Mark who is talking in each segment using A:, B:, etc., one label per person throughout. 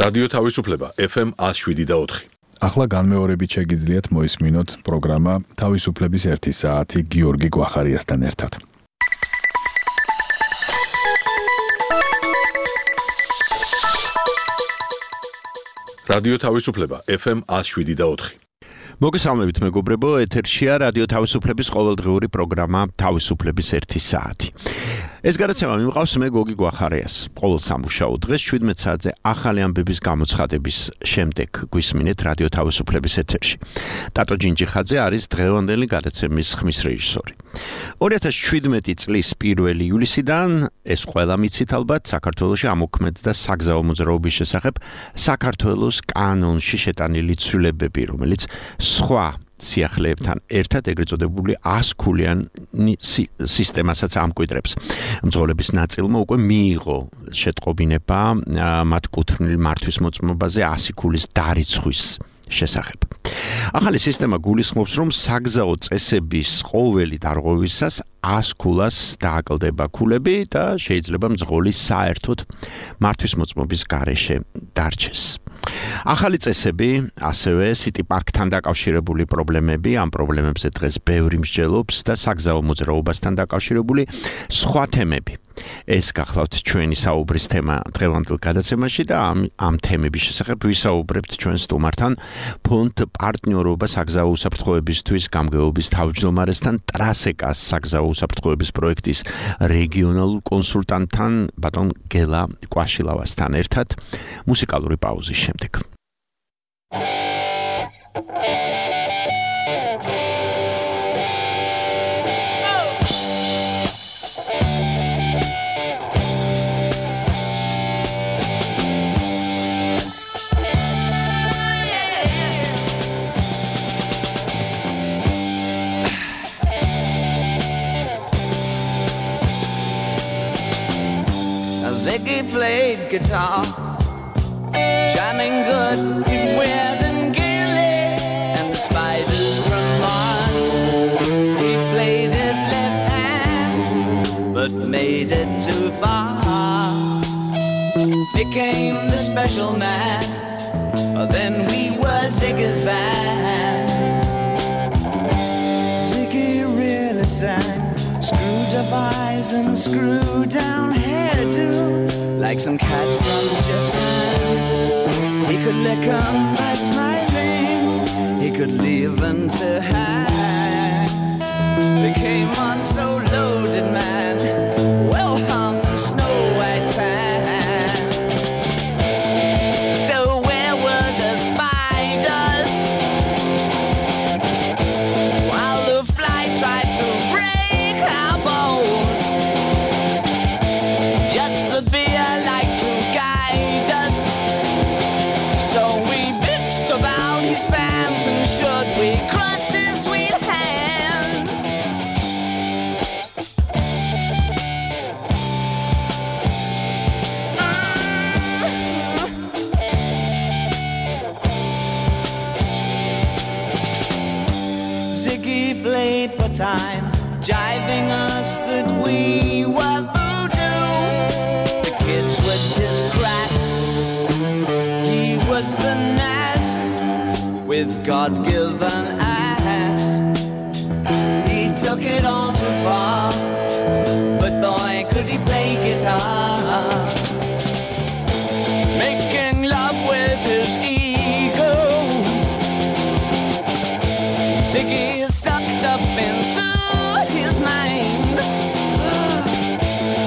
A: რადიო თავისუფლება FM 107.4.
B: ახლა განმეორებით შეგიძლიათ მოისმინოთ პროგრამა თავისუფლების 1 საათი გიორგი გვახარიასთან ერთად.
A: რადიო თავისუფლება FM 107.4.
C: მოგესალმებით მეგობრებო, ეთერშია რადიო თავისუფლების ყოველდღიური პროგრამა თავისუფლების 1 საათი. ეს გადაცემა მიმყავს მე გოგი გვახარიას. ყოველ სამუშაო დღეს 17 საათზე ახალი ამბების გამოცხადების შემდეგ გვისმინეთ რადიო თავისუფლების ეთერში. ტატო ჯინჯიხაძე არის დღევანდელი გადაცემის ხმის რეჟისორი. 2017 წლის 1 ივლისიდან ეს ყველა მიცით ალბათ საქართველოში ამოქმედდა საგზაო მოძრაობის შესახებ საქართველოს კანონში შეტანილი ცვლილებები, რომელიც სხვა სიახლეებთან ერთად ეგრეთ წოდებული 100-ქულიანი სისტემასაც ამკვიდრებს. მძღოლების ნაწილმა უკვე მიიღო შეტყობინება მათ კუთვნილი მართვის მოწმობაზე 100 ქულის დარიცხვის შესახებ. ახალი სისტემა გულისხმობს, რომ საგზაო წესების ყოველი დარღვევისას 100 ქულას დააკლდება ქულები და შეიძლება მძღოლი საერთოდ მართვის მოწმობის გარეშე დარჩეს. ახალი წესები, ასევე City Park-თან დაკავშირებული პრობლემები, ამ პრობლემებზე დღეს ბევრი მსჯელობს და საგზაო მოძრაობასთან დაკავშირებული სხვა თემები. ეს გახლავთ ჩვენი საუბრის თემა დღევანდელ გადაცემაში და ამ თემების შესახებ ვისაუბრებთ ჩვენ სტუმართან ფონდ პარტნიორობა საგზაო უსაფრთხოებისთვის გამგეობის თავმჯდომარესთან ტრასეკას საგზაო უსაფრთხოების პროექტის რეგიონალურ კონსულტანტთან ბატონ გელა კვაშილავასთან ერთად მუსიკალური პაუზის შემდეგ.
D: Ziggy played guitar, jamming good with Weird and Gilly, and the Spiders from Mars. He played it left hand, but made it too far. Became the special man, then we were Ziggy's band. Ziggy really sang, screwed up eyes and screwed down hairdo, like some cat from Japan. He could lick 'em by smiling, he could leave 'em to hang. Became one so loaded man, well hung in snow white tan. So where were the spiders while the fly tried to break our bones? Just the beer like to guide us, so we bitched about his fans, and should we crush his sweet hands? Ziggy played for time, jiving us that we were voodoo. The kids were just crass, he was the Nas with God-given ass. He took it all too far, but boy could he play guitar. Making love with his ego, Ziggy sucked up into his mind.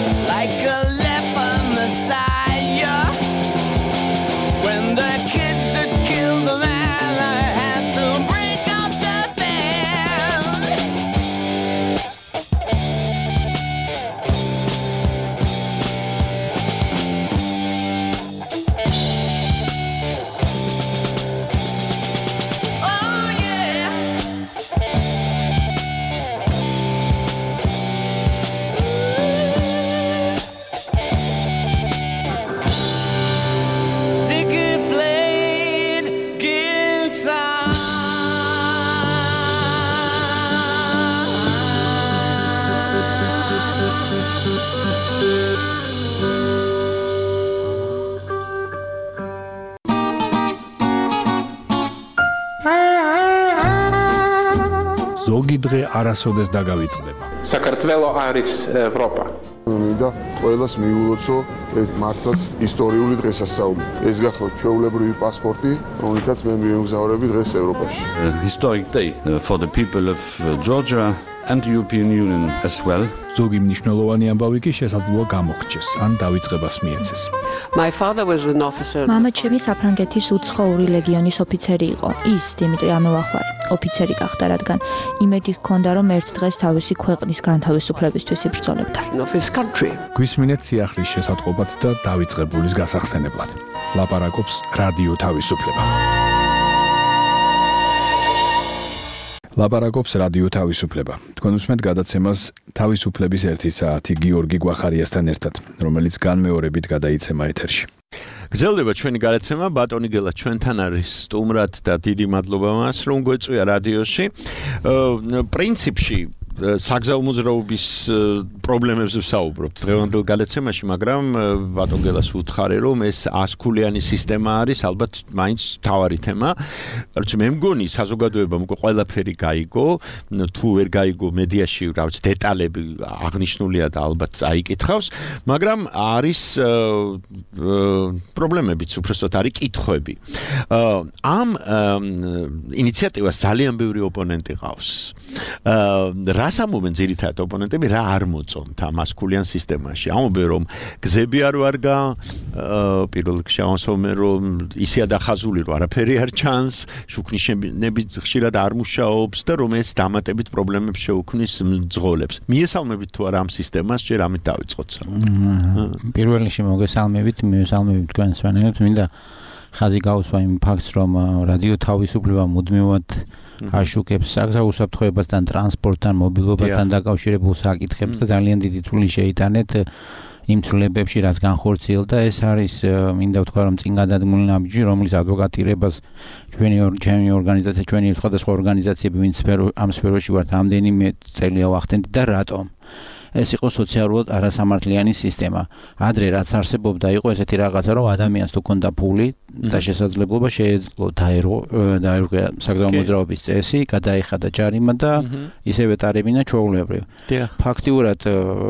B: ზოგი დღე არასოდეს დაგავიწყდება.
E: საქართველო არის ევროპა.
F: მინდა ყველას მიულოცო ეს მართლაც ისტორიული დღესასწაული. ეს გახლავთ ჩვეულებრივი პასპორტი, რომელთაც მე მიემგზავრები დღეს ევროპაში.
G: Historic day for the people of Georgia and the European Union as well.
B: ზოგი მნიშვნელოვანი ამბავი კი შესაძლოა გამოგრჩეს, ან დავიწყებას მიეცეს.
H: My father was an officer.
I: მამა ჩემი საფრანგეთის უცხოური ლეგიონის ოფიცერი იყო. ის დიმიტრი ამელახვარი ოფიცერი გახდა, რადგან იმედი ჰქონდა, რომ ერთ დღეს თავისი ქვეყნის განთავისუფლებისთვის იბრძოლებდა.
H: Of his country.
B: გვისმინეთ სიახლის შესატყობად და დავიწყებულის გასახსენებლად. ლაპარაკობს რადიო თავისუფლება. ლაპარაკობს რადიო თავისუფლება. თქვენ უსმენთ გადაცემას თავისუფლების 1 საათი გიორგი გვახარიასთან ერთად, რომელიც განმეორებით გადაიცემა ეთერში.
C: გრძელდება ჩვენი გადაცემა, ბატონი გელა ჩვენთან არის სტუმრად და დიდი მადლობა მას, რომ გვეწვია რადიოში. პრინციპში საგზაო მოძრაობის პრობლემებზე ვსაუბრობთ დღევანდელ გადაცემაში, მაგრამ ბატონ გელას ვუთხარი, რომ ეს 100-ქულიანი სისტემა არის ალბათ მაინც მთავარი თემა. როცა მე მგონი საზოგადოებამ უკვე ყველაფერი გაიგო, თუ ვერ გაიგო მედიაში რაღაც დეტალები აღნიშნულია და ალბათ წაიკითხავს, მაგრამ არის პრობლემებიც, უბრალოდ არის კითხვები. ამ ინიციატივას ძალიან ბევრი ოპონენტი ყავს. რას ამობენ ძირითადად ოპონენტები, რა არ მოწონთ ამ 100-ქულიან სისტემაში? ამობენ, რომ გზები არ ვარგა, პირველ რიგში ამასობენ, რომ ისეა დახაზული, რომ არაფერი არ ჩანს, შუქნიშნები ხშირად არ მუშაობს და რომ ეს დამატებით პრობლემებს შეუქმნის მძღოლებს. მიესალმებით თუ არა ამ სისტემას, ჯერ ამით დავიწყოთ.
J: პირველ რიგში მოგესალმებით, მივესალმებით თქვენს სვანელებს, მინდა ხაზი გაუსვა იმ ფაქტს, რომ რადიო თავისუფლება მუდმივად აშუქებს საგზაო უსაფრთხოებასთან, ტრანსპორტთან, მობილობასთან დაკავშირებულ საკითხებს და ძალიან დიდი წვლილი შეიტანეთ იმ ცვლილებებში, რაც განხორციელდა. ეს არის მინდა ვთქვა, რომ წინ გადადგმული ნაბიჯი, რომლის ადვოკატირებას ჩვენი ორგანიზაცია, ჩვენი სხვადასხვა ორგანიზაციები, ვინც ამ სფეროში ვართ, ამდენიმე წელია ვახდენთ და რატომ? ეს იყო სოციალურად არასამართლიანი სისტემა. ადრე რაც არსებობდა, იყო ესეთი რაღაცა, რომ ადამიანს თუ ქონდა ფული და შესაძლებლობა შეეძლო დაერღვა საგზაო მოძრაობის წესი, გადაეხადა ჯარიმა და ისევე ტარებინა ჩვეულებრივ. ფაქტიურად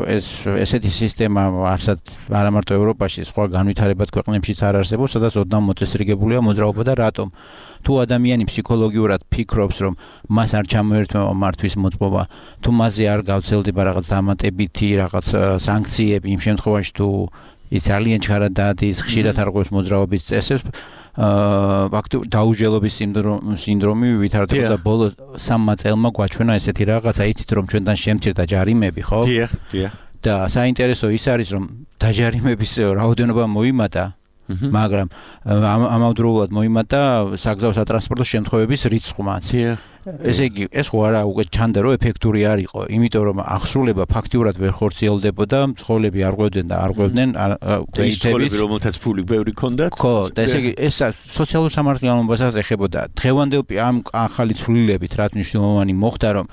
J: ესეთი სისტემა არა მარტო ევროპაში, სხვა განვითარებად ქვეყნებშიც არ არსებობს, სადაც ოდნავ მოწესრიგებულია მოძრაობა და რატომ? თუ ადამიანი ფსიქოლოგიურად ფიქრობს, რომ მას არ ჩამოერთმევა მართვის მოწყობა, თუ მასზე არ გავცელდება რაღაც დამატებითი რაღაც სანქციები, იმ შემთხვევაში თუ ის ძალიან ჩქარად დაადის, ხშირად არ ყვევს მოძრაობის წესებს, ფაქტობრივად დაუჯელობის სინდრომი ვითარდება და ბოლო 3 წელმა გვაჩვენა ესეთი რაღაცა, იცით რომ ჩვენთან შემცირდა ჯარიმები, ხო? დიახ. და საინტერესო ის არის, რომ დაჯარიმების რაოდენობა მოიმატა, მაგრამ ამავდროულად მოიმატა საგზაო სატრანსპორტო შემთხვევების რიცხვმაც. ესე იგი, ეს ხო არა უკვე ჩანდა, რომ ეფექტური არ იყო, იმიტომ რომ აღსრულება ფაქტიურად ვერ ხორციელდებოდა, მძღოლები არ ყვევდნენ და არ ყვევდნენ
C: მძღოლები, რომელთაც ფული ბევრი ჰქონდათ.
J: ხო, და ესე იგი, ეს სოციალურ სამართლიანობასაც ეხებოდა. დღევანდელ ამ ახალი ცვლილებით, რაც მნიშვნელოვანი მოხდა, რომ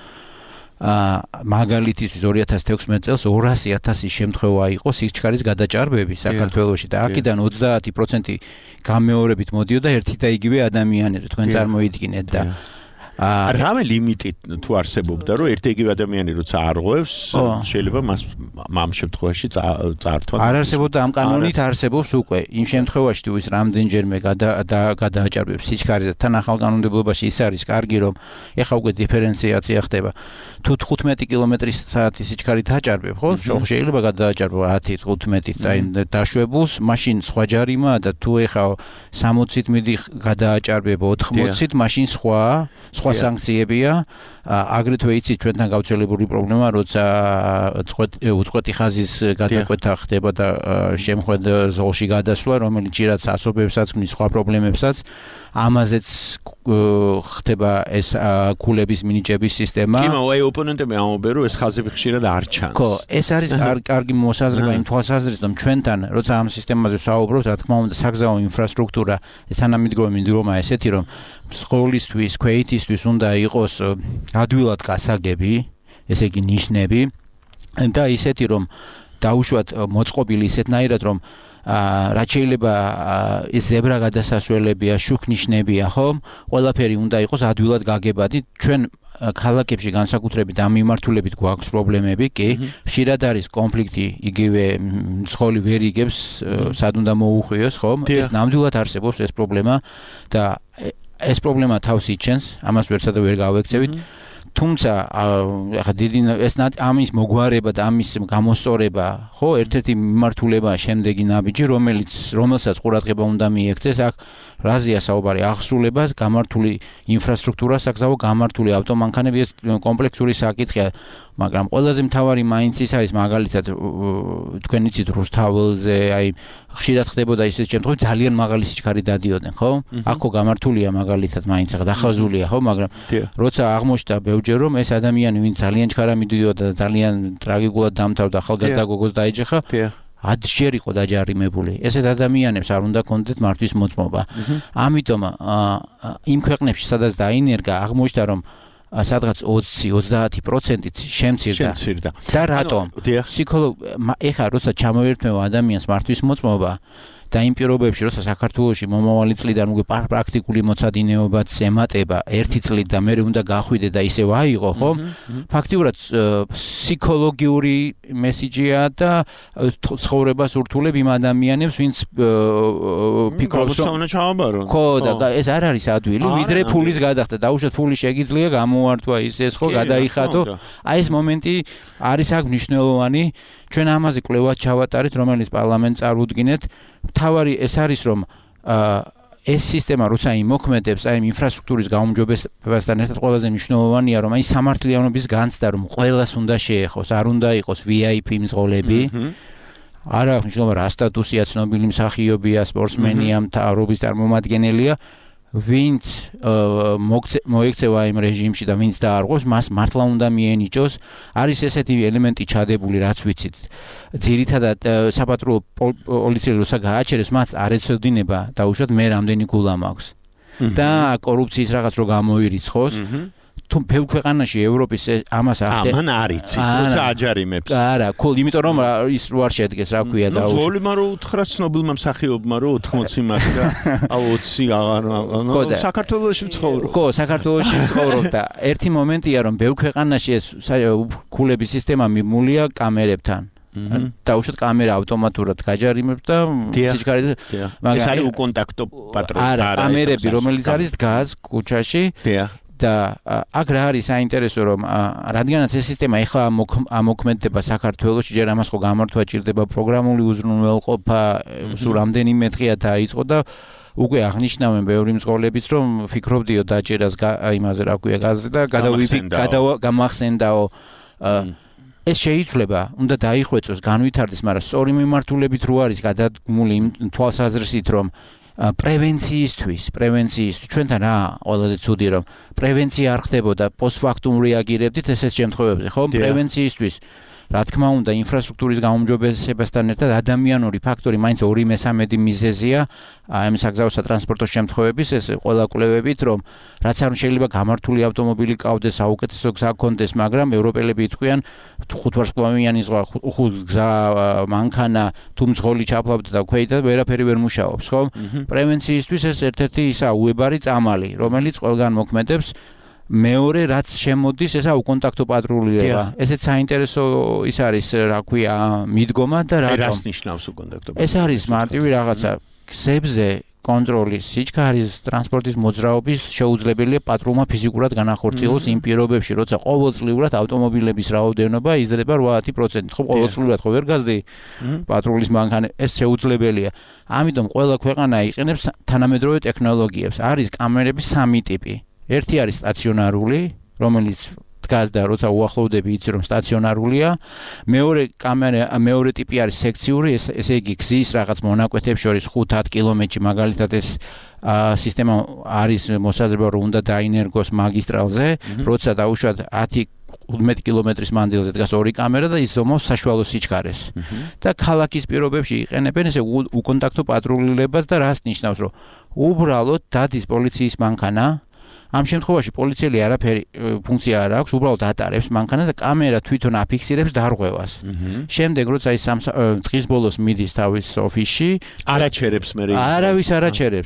J: მაგალითისთვის 2016 წელს 200,000 შემთხვევა იყო სიჩქარის გადაჭარბები საქართველოში და აქედან 30% გამეორებით მოდიოდა ერთი და იგივე ადამიანები, თქვენ წარმოიდგინეთ და
C: რამე ლიმიტი თუ არსებობდა, რომ ერთი იგივე ადამიანი როცა არღვევს, შეიძლება მას ამ შემთხვევაში წართვა.
J: არ არსებობდა ამ კანონით, არსებობს უკვე. იმ შემთხვევაში თუ ის რამდენჯერმე გადააჭარბებს სიჩქარეს და თან ახალ კანონმდებლობაში ის არის კარგი, რომ ეხა უკვე დიფერენციაცია ხდება. თუ 15 კმ/სთ სიჩქარით აჭარბებ, ხო? შეიძლება გადააჭარბო 10-15 და დაშვებულს, მაშინ სხვა ჯარიმაა და თუ ეხა 60-ით მიდი გადააჭარბებ 80-ით, მაშინ სხვა სანქციებია. აგრეთვე იცით ჩვენთან გავრცელებული პრობლემა, როცა უწყვეტი ხაზის გადაკვეთა ხდება და შემხვედ ზოლში გადასვლა, რომელიც ჭირად ასობებსაც ქმნის, სხვა პრობლემებსაც, ამაზეც ხდება ეს ქულების მინიჭების სისტემა.
C: კი, მაგრამ ოპონენტები ამობენ, რომ ეს ხაზები ხშირად არ ჩანს.
J: ხო, ეს არის კარგი მოსაზრება იმ თვალსაზრისით, რომ ჩვენთან, როცა ამ სისტემაზე ვსაუბრობთ, რა თქმა უნდა, საგზაო ინფრასტრუქტურა, თანამედროვე მდგომა ესეთი, რომ სკოლისთვის, ქვეითისთვის უნდა იყოს ადვილად გასაგები, ესე იგი ნიშნები და ისეთი, რომ დაუშვათ მოწყობილი ისეთნაირად, რომ რაც შეიძლება ეს ზებრა გადასასვლელებია, შუქნიშნებია, ხო? ყველაფერი უნდა იყოს ადვილად გაგებადი. ჩვენ ქალაქებში განსაკუთრებით ამ მიმართულებით გვაქვს პრობლემები, კი, ხშირად არის კონფლიქტი, იგივე მსხვილი ვერ იგებს, სად უნდა მოუხვიოს, ხო? ეს ნამდვილად არსებობს ეს პრობლემა და ეს პრობლემა თავს იჩენს, ამას ვერცად ვერ გავექცევით. თუმცა ახლა დიდი ეს ამის მოგვარება და ამის გამოსწორება, ხო, ერთ-ერთი მიმართულებაა შემდეგი ნაბიჯი, რომელსაც ყურადღება უნდა მიექცეს, აქ რაზეა საუბარი, აღსრულებას, გამართული ინფრასტრუქტურა, საგზაო გამართული ავტომანქანები, ეს კომპლექსური საკითხია, მაგრამ ყველაზე მთავარი მაინც ის არის მაგალითად თქვენ იცით რუსთაველზე, აი ხშირად ხდებოდა ისეთ შემთხვევაში ძალიან მაღალი სიჩქარე დადიოდნენ, ხო? აქო გამართულია მაგალითად მაინც ახლა დახაზულია, ხო, მაგრამ როცა აღმოჩნდა ბევრჯერ რომ ეს ადამიანი ვინც ძალიან ჩქარა მიდიოდა და ძალიან ტრაგიკულად დამთავრდა, ახალგაზრდა გოგოს დაეჯახა, 10 ჯერ იყო დაჯარიმებული. ესეთ ადამიანებს არ უნდა კონდეთ მართვის მოწმობა. ამიტომ იმ ქვეყნებში სადაც დაინერგა აღმოჩნდა რომ სადღაც 20-30% შემცირდა. და რატომ? ეხლა როცა ჩამოერთმევა ადამიანს მართვის მოწმობა და იმ პირობებში, როცა საქართველოში მომავალი წლიდან უკვე პრაქტიკული მოცადინეობაც ემატება 1 წლით და მე უნდა გახვიდე და ისევ აიღო, ხო? ფაქტიურად ფსიქოლოგიური მესიჯია და ცხოვრებას ურთულებ იმ ადამიანებს, ვინც ფიქრობს
C: რომ უნდა ჩააბარონ.
J: ხო, და ეს არ არის ადვილი, ვიდრე ფულის გადახდა. დაუშვათ ფული შეგიძლია გამოართვა ის ხო, გადაიხადო. აი ეს მომენტი არის აქ მნიშვნელოვანი. ჩვენ ამაზე კვლევას ჩავატარეთ, რომელიც პარლამენტს წარუდგინეთ. თავარი ეს არის რომ ეს სისტემა როცა იმოქმედებს, აი ინფრასტრუქტურის გაუმჯობესებასთან ერთად ყველაზე მნიშვნელოვანია რომ აი სამართლიანობის განცდა რომ ყველას უნდა შეეხოს, არ უნდა იყოს VIP მძღოლები. არა აქვს მნიშვნელობა რა სტატუსია, ცნობილი მსახიობია, სპორტსმენია, მთავრობის წარმომადგენელია. ვინც მოექცევა იმ რეჟიმში და ვინც დაარღვევს, მას მართლა უნდა მიენიჭოს. არის ესეთი ელემენტი ჩადებული, რაც ვიცით. ძირითადად საპატრულო პოლიციელი როცა გააჩერებს, მას არ ეცოდინება დაუშვათ მე რამდენი გულა მაქვს. და კორუფციის რაღაც რო გამოირიცხოს. თუ ბევრ ქვეყანაში ევროპის ამას
C: ამან არის როცა აჯარიმებს.
J: არა, იმიტომ რომ ის რო არ შედგეს, რა ქვია და
C: ზოლმა რო უთხრა ცნობილმა მსახიობმა რო 80 მაქვს და 20 აღარ საქართველოში ცხოვრობ.
J: ხო, საქართველოში ცხოვრობ და ერთი მომენტია რომ ბევრ ქვეყანაში ეს ქულების სისტემა მიმულია კამერებთან. დაუშვათ კამერა ავტომატურად გაჯარიმებს და სიჩქარე
C: ეს არის უკონტაქტო პატრული.
J: არა, კამერები რომელიც არის დგას ქუჩაში. და აქ რა არის საინტერესო რომ რადგანაც ეს სისტემა ეხლა ამოქმედდება საქართველოში, ჯერ ამას ხო გამართვა ჭირდება პროგრამული უზრუნველყოფა, სულ რამდენიმე დღეა დაიწყო და უკვე აღნიშნავენ ბევრი მძღოლებიც რომ ფიქრობდიო დაჭერას იმაზე რა ქვია გაზზე და გამახსენდაო ეს შეიძლება უნდა დაიხვეწოს, განვითარდეს, მაგრამ სწორი მიმართულებით რო არის გადადგმული იმ თვალსაზრისით რომ პრევენციისთვის ჩვენთან რა ყველაზე ცუდი რომ პრევენცია არ ხდებოდა პოსტფაქტუმ რეაგირებდით ესეთ შემთხვევებში ხო პრევენციისთვის რა თქმა უნდა ინფრასტრუქტურის გაუმჯობესებასთან ერთად ადამიანური ფაქტორი მაინც 2/3 მიზეზია ამ საგზაო სატრანსპორტო შემთხვევების ეს ყველა კვლევებით რომ რაც არ შეიძლება გამართული ავტომობილი ყავდეს საუკეთესო გზა ჰქონდეს მაგრამ ევროპელები იტყვიან 5 ვარსკვლავიანი ზღვა 5 გზა მანქანა თუ მძღოლი ჩაფლავდა და ქვეითად ვერაფერი ვერ მუშაობს ხო პრევენციისთვის ეს ერთ-ერთი ისა უებარი წამალი რომელიც ყველგან მოქმედებს მეორე რაც შემოდის ესა უკონტაქტო პატრულირება ესეც საინტერესო ის არის რა ქვია მიდგომა და
C: რას ნიშნავს უკონტაქტო
J: ეს არის მარტივი რაღაცა გზებზე კონტროლი სიჩქარის ტრანსპორტის მოძრაობის შეუძლებელია პატრულმა ფიზიკურად განახორციელოს იმ პირობებში როცა ყოველწლიურად ავტომობილების რაოდენობა იზრდება 80% ხო ყოველწლიურად ხო ვერ გაზდი პატრულის მანქანა ეს შეუძლებელია ამიტომ ყველა ქვეყანა იყენებს თანამედროვე ტექნოლოგიებს არის კამერების 3 ტიპი ერთი არის სტაციონარული, რომელიც დგას და როცა უახლოვდები იცი რომ სტაციონარულია. მეორე ტიპი არის სექციური, ესე იგი გზის რაღაც მონაკვეთებს შორის 5-10 კილომეტრში მაგალითად ეს სისტემა არის მოსაზრება რომ უნდა დაინერგოს მაგისტრალზე, როცა დაუშვათ 10-15 კილომეტრის მანძილზე დგას 2 კამერა და ის ზომავს საშუალო სიჩქარეს. და ქალაქის პირობებში იყენებენ ესე უკონტაქტო პატრულირებას და რას ნიშნავს რომ უბრალოდ დადის პოლიციის მანქანა ამ შემთხვევაში პოლიციელი არაფერი ფუნქცია არ აქვს, უბრალოდ ატარებს მანქანას და კამერა თვითონ აფიქსირებს დარღვევას. შემდეგ როცა ის დღის ბოლოს მიდის თავის ოფისში,
C: არაჩერებს მე.
J: არავის არაჩერებს.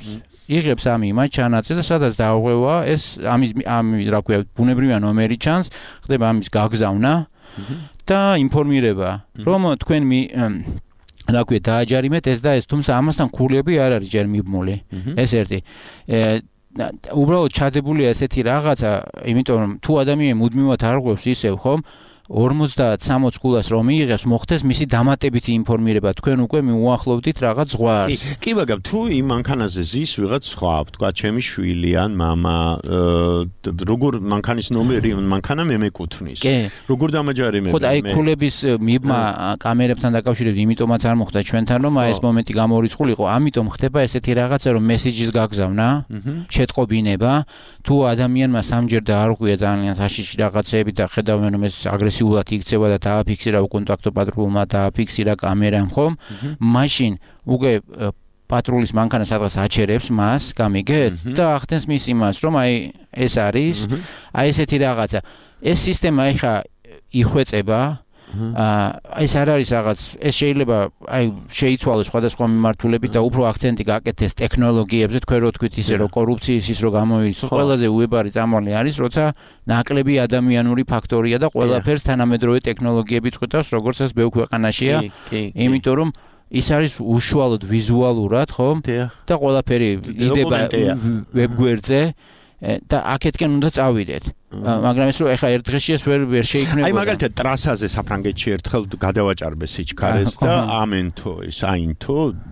J: იღებს იმას ჩანაწერს და სადაც დაუღვევა ეს ამის რა ქვია ბუნებრივია ნომერი ჩანს ხდება ამის გაგზავნა და ინფორმირება რომ თქვენ რა ქვია დააჯარიმეთ ეს და ეს თუმცა ამასთან ქურლები არ არის ჯერ მიბმული ეს ერთი უბრალოდ ჩადებულია ესეთი რაღაცა იმიტომ რომ თუ ადამიანი მუდმივად არ ღვევს ისევ ხომ 50-60 ქულას რომ მიიღებს მოხდეს მისი დამატებითი ინფორმირება თქვენ უკვე მიუახლოვდით რაღაც ზღვარს
C: კი მაგრამ თუ იმ მანქანაზე ზის ვიღაც სხვა თქვა ჩემი შვილი ან мама როგორ მანქანის ნომერი მანქანა მე მეკუთვნის როგორ დამაჯარიმები
J: ხო და აი ქულების მიბმა კამერებთან დაკავშირებით იმიტომაც არ მოხდა ჩვენთან რომ აი ეს მომენტი გამორიცხულიყო ამიტომ ხდება ესეთი რაღაცა რომ მესიჯის გაგზავნა შეტყობინება თუ ადამიანმა სამჯერ და არ ყვია ძალიან საშიში რაღაცეები და ხედავენ რომ ეს აგრესიულად იქცევა და დააფიქსირა უკონტაქტო პატრულმა დააფიქსირა კამერამ ხომ მაშინ უკვე პატრულის მანქანა სადღაც აჩერებს მას გამიგეთ და ახდენს მის იმას რომ აი ეს არის აი ესეთი რაღაცა ეს სისტემა ეხა იხვეწება ეს არ არის რაღაც ეს შეიძლება აი შეიცვალოს სხვადასხვა მიმართულებით და უფრო აქცენტი გააკეთეს ტექნოლოგიებზე თქვენ რო თქვით ისე რომ კორუფციის ის რო გამოივიწყოს ყველაზე უებარი წამალი არის როცა ნაკლები ადამიანური ფაქტორია და ყველაფერს თანამედროვე ტექნოლოგიები წყვეტავს როგორც ეს ბევრ ქვეყანაშია იმიტომ რომ ის არის უშუალოდ ვიზუალურად ხო და ყველაფერი იდება ვებგვერდზე და აქეთკენ უნდა წავიდეთ მაგრამ ეს რომ ეხა ერთ დღეში ეს ვერ შეიქმნება
C: აი მაგალითად ტრასაზე საფრანგეთში ერთხელ გადავაჭარბე სიჩქარეს და ამენთო ეს აინთო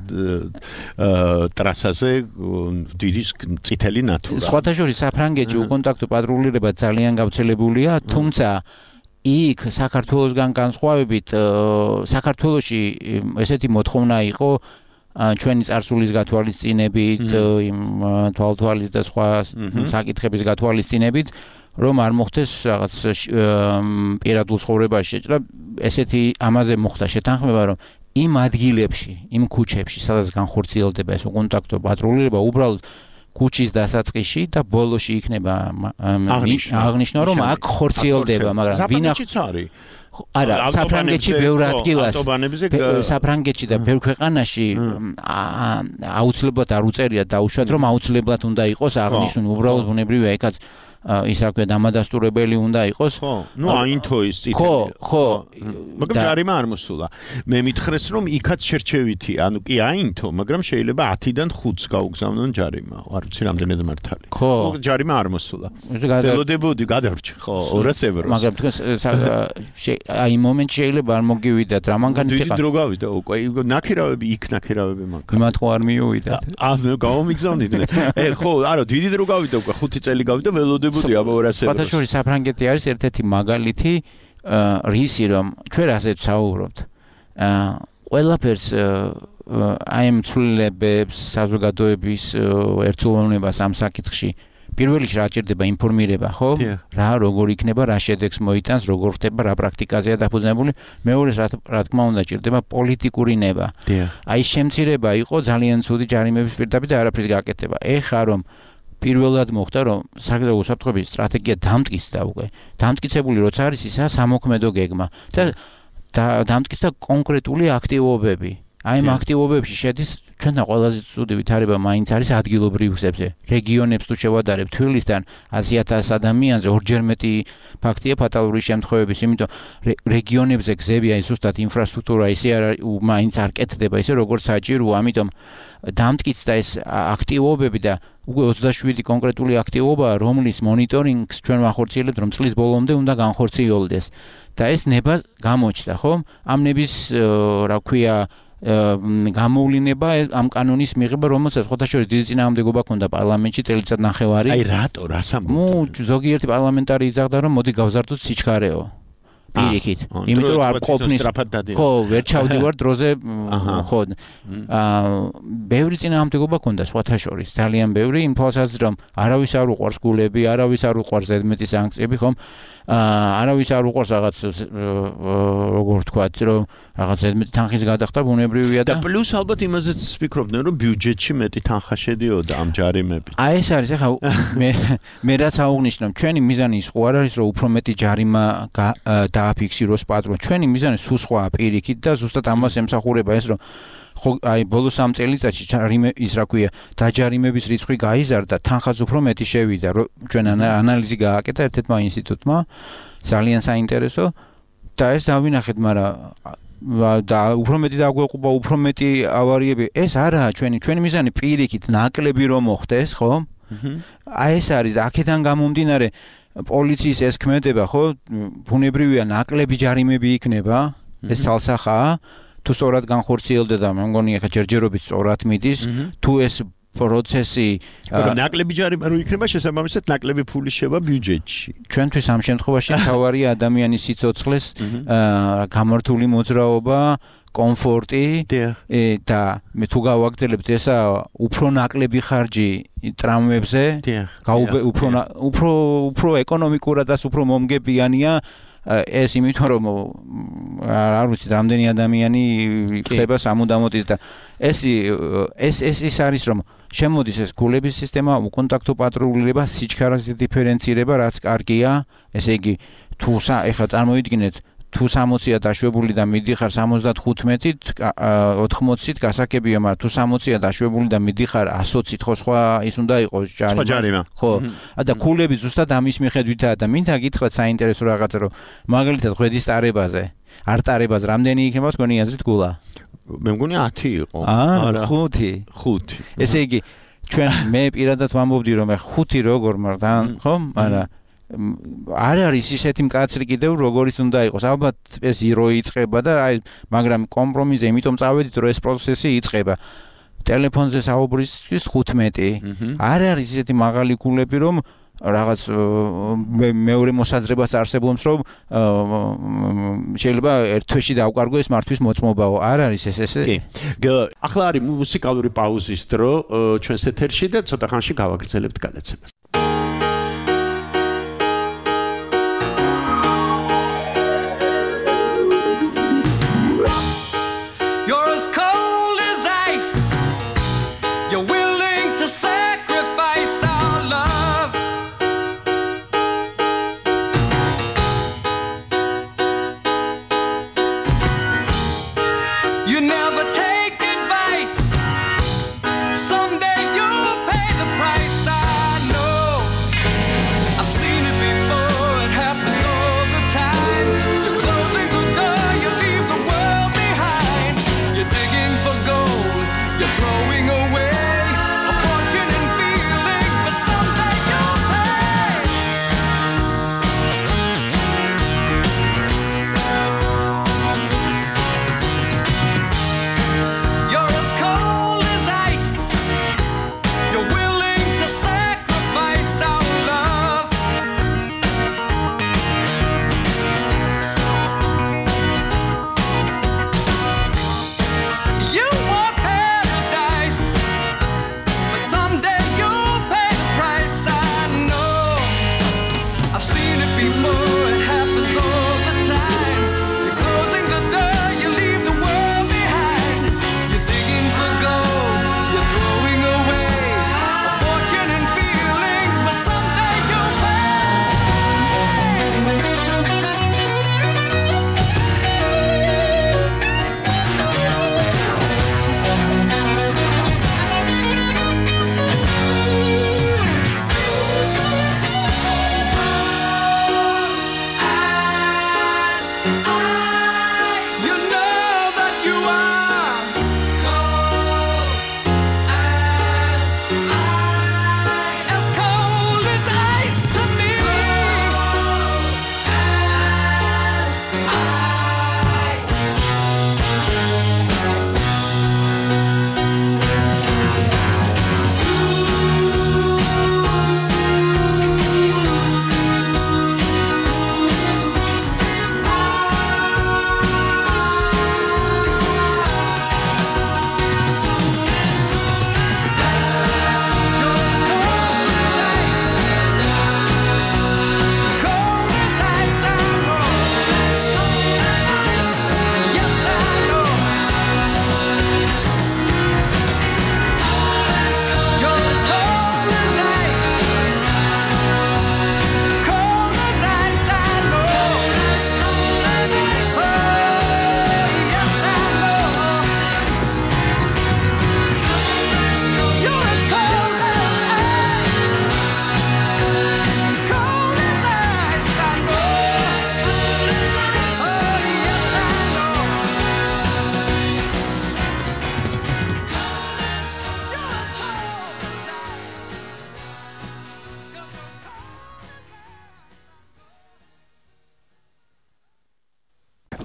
C: ტრასაზე დიდი წითელი ნათურა
J: სხვათა შორის საფრანგეთში უკონტაქტო პატრულირება ძალიან გავრცელებულია თუმცა იქ საქართველოსგან განსხვავებით საქართველოში ესეთი მოთხოვნა იყო ჩვენი წარსულის გათვალისწინებით იმ თვალთვალის და სხვა საკითხების გათვალისწინებით რომ არ მოხდეს რაღაც პირადულ ცხოვრებაში შეჭრა ესეთი ამაზე მოხდა შეთანხმება რომ იმ ადგილებში იმ ქუჩებში სადაც განხორციელდება ეს უკონტაქტო პატრულირება უბრალოდ ქუჩის დასაწყისში და ბოლოში იქნება აღნიშნვა რომ აქ ხორციელდება მაგრამ ვინახავს არა საფრანგეთში ბევრ ადგილას საფრანგეთში და ბევრ ქვეყანაში აუცილებლად არ უწერიათ დაუშვათ რომ აუცილებლად უნდა იყოს აღნიშნული უბრალოდ ბუნებრივია ეკაც ის რა ქვია დამადასტურებელი უნდა იყოს
C: ხო ნუ აინთო ის წითელი
J: ხო
C: მაგრამ ჯარიმა არ მოსულა მე მითხრეს რომ იქაც შერჩევითი ანუ კი აინთო მაგრამ შეიძლება 10-დან 5-ს გაუგზავნონ ჯარიმა არ ვიცი რამდენად მართალი
J: ხო
C: ჯარიმა არ მოსულა ველოდებოდი გადარჩი ხო 200 ევროს
J: მაგრამ თქვენ აი მომენტ შეიძლება არ მოგივიდათ რა მანქანით
C: დიდი დრო გავიდა უკვე ნაქერავები იქ ნაქერავები მანქანა
J: იმათ ხო არ მიუვიდათ
C: მე გავამიგზავნით ხო არა დიდი დრო გავიდა უკვე 5 წელი გავიდა ველოდებოდი
J: ფათაშური საფრანგეთი არის ერთ-ერთი მაგალითი რისი რომ ჩვენ ასეთ საუბრობთ ყველაფერს აი ამ ცვლილებებს საზოგადოების ერთსულოვნებას ამ საკითხში პირველ რიგში რა ჭირდება ინფორმირება ხო რა როგორ იქნება რა შედეგს მოიტანს როგორ ხდება რა პრაქტიკაზეა დაფუძნებული მეორეს რა თქმა უნდა ჭირდება პოლიტიკური ნება აი შემცირება იყო ძალიან ცუდი ჯარიმების პირდაპირ და არაფრის გაკეთება ეხა რომ პირველად მოხდა რომ საკითხი უსაფრთხოების სტრატეგია დამტკიცდა უკვე დამტკიცებული როცა არის ისა სამოქმედო გეგმა და დამტკიცდა კონკრეტული აქტივობები აი ამ აქტივობებში შედის ჩვენთან ყველაზე ცუდი ვითარება მაინც არის ადგილობრივებზე რეგიონებს თუ შევადარებთ თბილისთან 100,000 ადამიანზე ორჯერ მეტი ფაქტია ფატალური შემთხვევების იმიტომ რეგიონებზე გზები აი ზუსტად ინფრასტრუქტურა ისე მაინც არ კეთდება ისე როგორც საჭიროა ამიტომ დამტკიცდა ეს აქტივობები და უკვე 27 კონკრეტული აქტივობა რომლის მონიტორინგს ჩვენ ვახორციელებთ რომ წლის ბოლომდე უნდა განხორციელდეს და ეს ნება გამოჩნდა ხო ამ ნების რა ქვია გამოვლინება ამ კანონის მიღება რომელსაც ხოთა შორის დიდი წინააღმდეგობა ქონდა პარლამენტში წელიწად ნახევარი
C: აი რატო რას ამბობთ
J: ზოგიერთი პარლამენტარი იძახდა რომ მოდი გავზარდოთ სიჩქარეო პირიქით იმიტომ რომ არ ყოფნის ხო ვერ ჩავდივარ დროზე ხო ბევრი წინააღმდეგობა ქონდა სხვათა შორის ძალიან ბევრი იმ თვალსაზრისით რომ არავის არ უყვარს გულები არავის არ უყვარს ზედმეტი სანქციები ხომ არავის არ უყვარს რაღაც როგორ ვთქვათ რომ რაღაც ზედმეტი თანხის გადახდა ბუნებრივია
C: და პლუს ალბათ იმაზეც ვფიქრობდნენ რომ ბიუჯეტში მეტი თანხა შედიოდა ამ ჯარიმებით
J: აი ეს არის ახლა მე რაც აღვნიშნო ჩვენი მიზანი ის ხო არ არის რომ უფრო მეტი ჯარიმა დააფიქსიროს პატრონს. ჩვენი მიზანი სულ სხვაა პირიქით და ზუსტად ამას ემსახურება ეს რომ ხო აი ბოლო 3 წელიწადში ის რა ქვია დაჯარიმების რიცხვი გაიზარდა, თანხაც უფრო მეტი შევიდა, რომ ჩვენ ანალიზი გააკეთა ერთ-ერთმა ინსტიტუტმა, ძალიან საინტერესო და ეს დავინახეთ, მაგრამ და უფრო მეტი დაგვეყობა, უფრო მეტი ავარიები. ეს არაა ჩვენი მიზანი პირიქით ნაკლები რომ მოხდეს, ხო? აი ეს არის და აქედან გამომდინარე პოლიციის ეს ქმედება, ხო? ბუნებრივია ნაკლები ჯარიმები იქნება, ეს თალსახაა. თუ სწორად განხორციელდა და მე მგონი ახლა ჯერჯერობით სწორად მიდის, თუ ეს პროცესი
C: ნაკლები ჯარიმა რო იქნება შესაბამისად ნაკლები ფული შევა ბიუჯეტში.
J: ჩვენთვის ამ შემთხვევაში თავარია ადამიანის სიცოცხლეს გამართული მოძრაობა, კომფორტი და მე თუ გავაგრძელებთ ესა უფრო ნაკლები ხარჯი ტრამვებზე, უფრო ეკონომიკურადაც უფრო მომგებიანია ეს იმიტომ რომ არ ვიცი რამდენი ადამიანი ხდება სამუდამოდ და ეს არის რომ შემოდის ეს გულების სისტემა, უკონტაქტო პატრულირება, სიჩქარეს დიფერენცირება, რაც კარგია, ესე იგი თუ ეხლა წარმოვიდგინეთ თუ 60-ია დაშვებული და მიდიხარ 75-ით, 80-ით გასაგებია, მაგრამ თუ 60-ია დაშვებული და მიდიხარ 120-ით, ხო სხვა ის უნდა იყოს ჯარიმა. ხო. და ქულები ზუსტად ამის მიხედვითაა და მინდა გითხრათ საინტერესო რაღაცა, რომ მაგალითად ღვედის ტარებაზე, არ ტარებაზე რამდენი იქნება თქვენი აზრით გულა?
C: მე მგონი 10 იყო.
J: არა, 5. ესე იგი ჩვენ მე პირადად ვამბობდი რომ 5 როგორ მაგრამ ხო, მაგრამ არ არის ისეთი მკაცრი კიდევ როგორიც უნდა იყოს. ალბათ ეს ირო იწყება და აი მაგრამ კომპრომისზე იმიტომ წავედით რომ ეს პროცესი იწყება. ტელეფონზე საუბრისთვის 15. არ არის ისეთი მაღალი გულები რომ რაღაც მეორე მოსაზრებას არსებობს რომ შეიძლება ერთ თვეში დავკარგო ეს მართვის მოწმობაო. არ არის ეს ესე.
C: კი. ახლა არის მუსიკალური პაუზის დრო ჩვენს ეთერში და ცოტა ხანში გავაგრძელებთ გადაცემას.
D: Someday you'll pay the price, I know.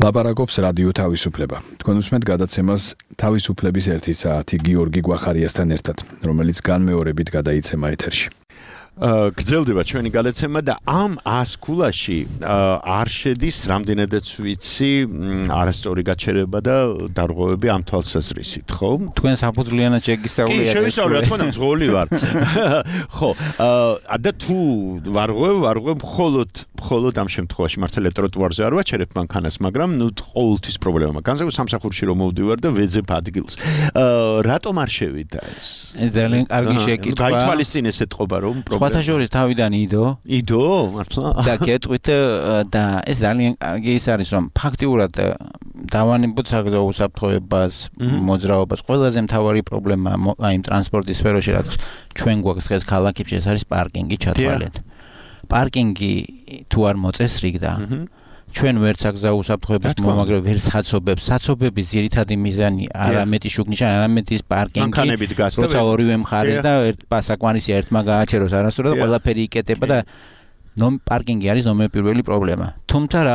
B: ლაპარაკობს რადიო თავისუფლება. თქვენ უსმენთ გადაცემას თავისუფლების 1 საათი გიორგი გვახარიასთან ერთად, რომელიც განმეორებით გადაიცემა ეთერში.
C: გრძელდება ჩვენი გადაცემა და ამ 100 ქულაში არ შედის რამდენადაც ვიცი არასწორი გაჩერება და დარღვევები ამ თვალსაზრისით, ხო?
J: თქვენ საფუძვლიანად შეგისწავლეთ.
C: კი, შევისწავლე, რა თქმა უნდა, ძღოლი ვარ. ხო, და თუ ვარღვევ მხოლოდ ამ შემთხვევაში მართალია ტროტუარზე არ ვაჩერებ მანქანას, მაგრამ ნუ ყოველთვის პრობლემა მაქვს. განსაკუთრებით სამსახურში რომ მოვდივარ და ვეძებ ადგილს. რატომ არ შევიდა ეს?
J: ეს ძალიან კარგი შეკითხვა.
C: გაითვალისწინეს ეთყობა რომ
J: სხვათა შორის თავიდან იდო
C: მართლა
J: და გეტყვით და ეს ძალიან კარგი ის არის რომ ფაქტიურად დავანებოთ საგზაო უსაფრთხოებას, მოძრაობას. ყველაზე მთავარი პრობლემა აი იმ ტრანსპორტის სფეროში რაც ჩვენ გვაქვს დღეს ქალაქებში ეს არის პარკინგი, ჩათვალეთ. პარკინგი თუ არ მოწესრიგდა ჩვენ ვერ საგზაო უსაფრთხოებას მომაგრებ ვერ საცობებს. საცობების ძირითადი მიზანი არამეტი შუქნიშანი, არამეტი ის პარკინგი, როცა ორივე მხარეს და პასაკვანისია ერთმა გააჩეროს არასწორად და ყველაფერი იკეტება და პარკინგი არის ნომერ პირველი პრობლემა. თუმცა რა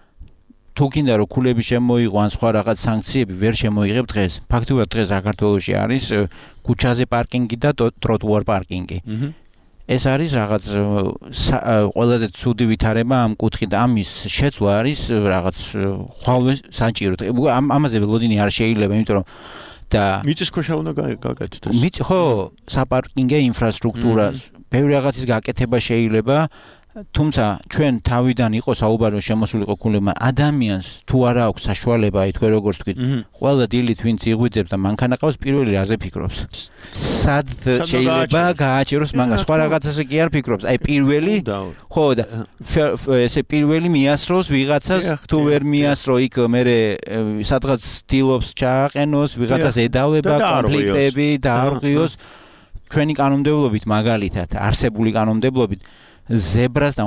J: თუ გინდა რომ ქულები შემოიღო ან სხვა რაღაც სანქციები ვერ შემოიღებ დღეს. ფაქტობრივად დღეს საქართველოში არის ქუჩაზე პარკინგი და ტროტუარ პარკინგი. ეს არის რაღაც ყველაზე ცუდი ვითარება ამ კუთხით. ამის შეცვლა არის რაღაც ხვალვე საჭირო. ამაზე ველოდინი არ შეიძლება, იმიტომ რომ და
C: მიწისქვეშა უნდა გაკეთდეს.
J: ხო, საპარკინგო ინფრასტრუქტურა, ბევრი რაღაცის გაკეთება შეიძლება. თუმცა ჩვენ თავიდან იყო საუბარი შემოსულიყო ქულებმა ადამიანს თუ არა აქვს საშუალება აი თქვენ როგორც თქვით ყველა დილით ვინც იღვიძებს და მანქანა ყავს პირველი რაზე ფიქრობს სად შეიძლება გააჩეროს მანქანა სხვა რაღაცაზე კი არ ფიქრობს აი პირველი ხო და ესე პირველი მიასროს ვიღაცას თუ ვერ მიასრო იქ მერე სადღაც ცდილობს ჩააყენოს ვიღაცას ედავება კონფლიქტები დაარღვიოს ჩვენი კანონმდებლობით მაგალითად არსებული კანონმდებლობით ზებრასთან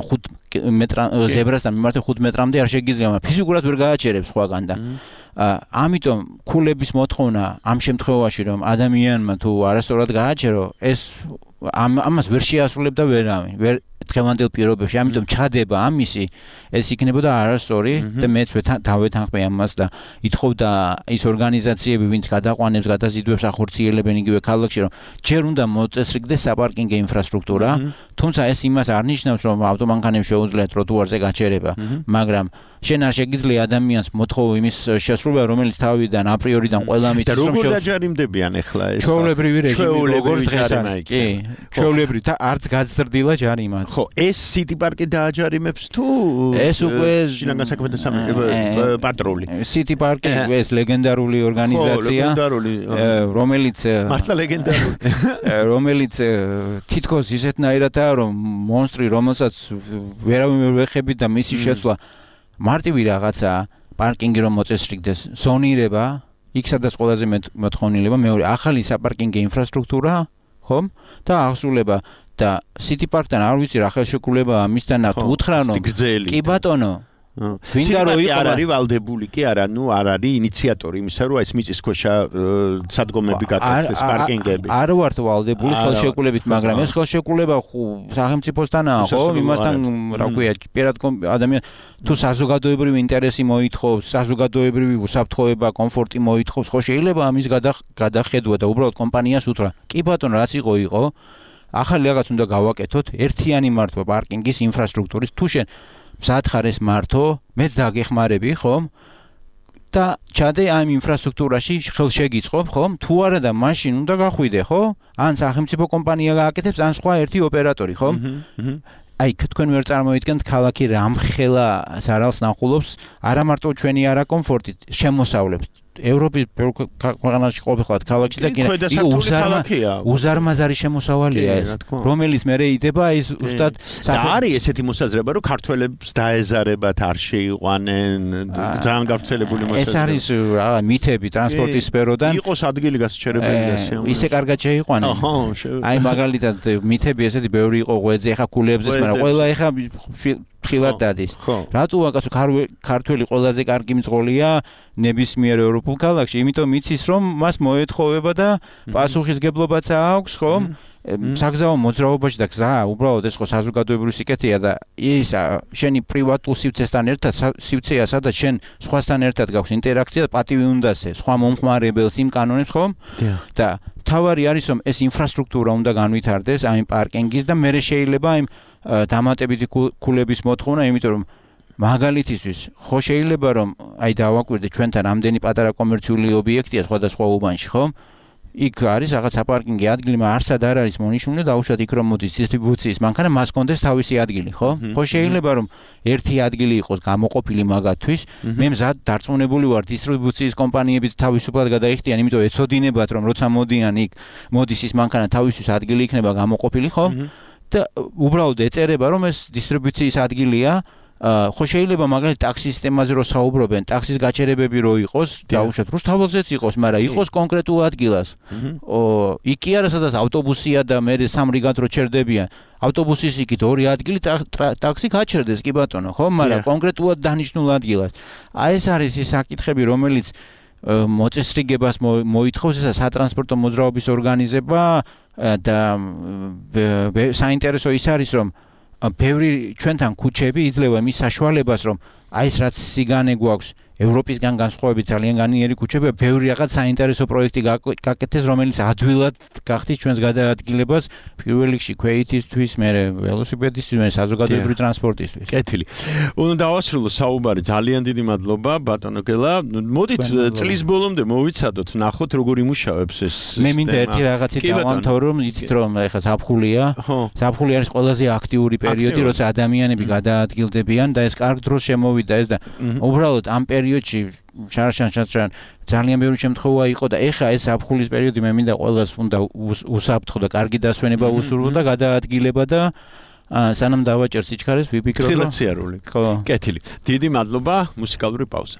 J: 5 მეტრამდე არ შეგიძლია ფიზიკურად ვერ გააჩერებს სხვაგან და ამიტომ ქულების მოთხოვნა ამ შემთხვევაში რომ ადამიანმა თუ არასწორად გააჩერო ეს ამას ვერ შეასრულებდა ვერავინ ვერ დღევანდელ პირობებში ამიტომ ჩადება ამისი ეს იქნებოდა არასწორი და მეც დავეთანხმე ამას და ითხოვდა ის ორგანიზაციები ვინც გადაყვანებს გადაზიდვებს ახორციელებენ იგივე ქალაქში რომ ჯერ უნდა მოწესრიგდეს საპარკინგო ინფრასტრუქტურა თუმცა ეს იმას არ ნიშნავს რომ ავტომანქანებს შეუძლია ტროტუარზე გაჩერება მაგრამ შენ არ შეგიძლია ადამიანს მოთხოვო იმის შესრულება რომელიც თავიდან აპრიორიდან ყველა მითის
C: რომ როგორ დაჯარიმდებიან ახლა ეს
J: ჩვეულებრივი რეჟიმი როგორ დღეს არის კი ჩვეულებრივი და არც გაზრდილა ჯარიმად
C: ხო ეს სიტი პარკი დააჯარიმებს თუ
J: ეს უკვე
C: შინაგან საქმეთა პატრული
J: სიტი პარკი ეს ლეგენდარული ორგანიზაცია რომელიც
C: მართლა ლეგენდარული
J: რომელიც თითქოს ისეთნაირადაა რომ მონსტრი რომელსაც ვერავინ ვერ ვეხები და მისი შეცვლა მარტივი რაღაცა პარკინგი რომ მოწესრიგდეს ზონირება იქ სადაც ყველაზე მოთხოვნილება მეორე ახალი საპარკინგო ინფრასტრუქტურა ხომ და აღსრულება და სიტი პარკთან არ ვიცი რა ხელშეკრულება ამისთან აქვს უთხრა რომ კი ბატონო
C: ვინდა რომ იყო არ არის ვალდებული კი არა ნუ არ არის ინიციატორი იმისა რომ ეს მიწისქვეშა სადგომები გაკეთდეს პარკინგები
J: არ ვართ ვალდებული ხელშეკრულებით მაგრამ ეს ხელშეკრულება სახელმწიფოსთანაა ხო იმასთან რა ქვია პირად ადამიან თუ საზოგადოებრივი ინტერესი მოითხოვს საზოგადოებრივი უსაფრთხოება კომფორტი მოითხოვს ხო შეიძლება ამის გადახედვა და უბრალოდ კომპანიას უთხრა კი ბატონო რაც იყო ახალი რაღაც უნდა გავაკეთოთ ერთიანი მართვა პარკინგის ინფრასტრუქტურის თუ შენ მზადხარ ეს მართო მეც დაგეხმარები ხომ და ჩადე ამ ინფრასტრუქტურაში ხელშეგიწყობ ხომ თუ არა და მაშინ უნდა გახვიდე ხო ან სახელმწიფო კომპანია გააკეთებს ან სხვა ერთი ოპერატორი ხომ აი თქვენ ვერ წარმოიდგენთ ქალაქი რამხელა სარალს ნახულობს არა მარტო ჩვენი არა კომფორტით შემოსავლებს ევროპის ქვეყანაში ყოფილიყავთ ქალაქში და უზარმაზარი შემოსავალია ეს რომელიც მე იდება ის უსტად
C: და არის ესეთი მოსაზრება რომ ქართველებს დაეზარებათ არ შეიყვანენ ძალიან გავრცელებული მოსაზრება
J: ეს არის რა მითები ტრანსპორტის სფეროდან
C: იყოს ადგილი გასაჩერებელია
J: ისე კარგად შეიყვანენ აი მაგალითად მითები ესეთი ბევრი იყო ღვეძე ეხა ქულებზეც მაგრამ ყველა ეხა ფრთხილად დადის. რატო ვაკაცო ქართველი ყველაზე კარგი მძღოლია ნებისმიერ ევროპულ ქალაქში, იმიტომ იცის რომ მას მოეთხოვება და პასუხისგებლობაც აქვს, ხო? საგზაო მოძრაობაში და გზა უბრალოდ ეს ხო საზოგადოებრივი სიკეთეა და ის შენი პრივატულ სივრცესთან ერთად სივრცეა სადაც შენ სხვასთან ერთად გაქვს ინტერაქცია და პატივი უნდასე სხვა მომხმარებელს იმ კანონებს ხო? და თავარი არის რომ ეს ინფრასტრუქტურა უნდა განვითარდეს აი პარკინგის და მე შეიძლება აი დამატებითი ქულების მოთხოვნა, იმიტომ რომ მაგალითისთვის ხო შეიძლება რომ აი დავაკვირდეთ ჩვენთან ამდენი პატარა კომერციული ობიექტია სხვადასხვა უბანში, ხო? იქ არის რაღაც საპარკინგი ადგილი, მაგრამ არსად არ არის მონიშნული და უშუალოდ იქ რომ მოდის დისტრიბუციის მანქანა, მას კონდეს თავისი ადგილი, ხო? ხო შეიძლება რომ ერთი ადგილი იყოს გამოყოფილი მაგათთვის, მე მზად დარწმუნებული ვარ დისტრიბუციის კომპანიებიც თავისუფლად გადაიხდიან, იმიტომ ეცოდინებათ რომ როცა მოდიან იქ მოდის ის მანქანა თავისთვის ადგილი იქნება გამოყოფილი, ხო? და უბრალოდ ეწერება რომ ეს დისტრიბუციის ადგილია ხო შეიძლება მაგალითად ტაქსის სისტემაზე რო საუბრობენ, ტაქსის გაჩერებები რო იყოს, დაუშვათ რუსთაველზეც იყოს, მაგრამ იყოს კონკრეტულ ადგილას. იქ კი არა სადაც ავტობუსია და მე სამ რიგად რო ჩერდებიან. ავტობუსის იქით ორი ადგილი ტაქსი გაჩერდეს, კი ბატონო, ხო? მაგრამ კონკრეტულად დანიშნულ ადგილას. აი ეს არის ის საკითხები, რომელიც მოწესრიგებას მოითხოვს ესა სატრანსპორტო მოძრაობის ორგანიზება და საინტერესო ის არის რომ ბევრი ჩვენთან ქუჩები იძლევა მის საშუალებას რომ აი ეს რაც სიგანე გვაქვს ევროპისგან განსხვავებით ძალიან განიერი ქუჩები, ბევრი რაღაც საინტერესო პროექტი გაკეთეს, რომელიც ადვილად გახდის ჩვენს გადაადგილებას პირველ რიგში ქვეითისთვის, მერე ველოსიპედისტვის, მერე საზოგადოებრივი ტრანსპორტისთვის.
C: კეთილი. უნდა დავასრულო საუბარი. ძალიან დიდი მადლობა ბატონო გელა. მოდით წლის ბოლომდე მოვიცადოთ, ნახოთ როგორ იმუშავებს ეს სისტემა.
J: მე მინდა ერთი რაღაცი დავამთავრო, რომ იცით რომ ეხლა ზაფხულია. ზაფხული არის ყველაზე აქტიური პერიოდი, როცა ადამიანები გადაადგილდებიან და ეს კარგ დროს შემოვიდა ეს და უბრალოდ ამ პერიოდში შარშან ძალიან ბევრი შემთხვევა იყო და ეხა ეს ზაფხულის პერიოდი მე მინდა ყველას უნდა უსაფრთხო და კარგი დასვენება უსურვო და გადაადგილება და სანამ დავაჭერ სიჩქარეს ვიფიქრო რომ
C: ხილაციარული. ხო. კეთილი. დიდი მადლობა, მუსიკალური პაუზა.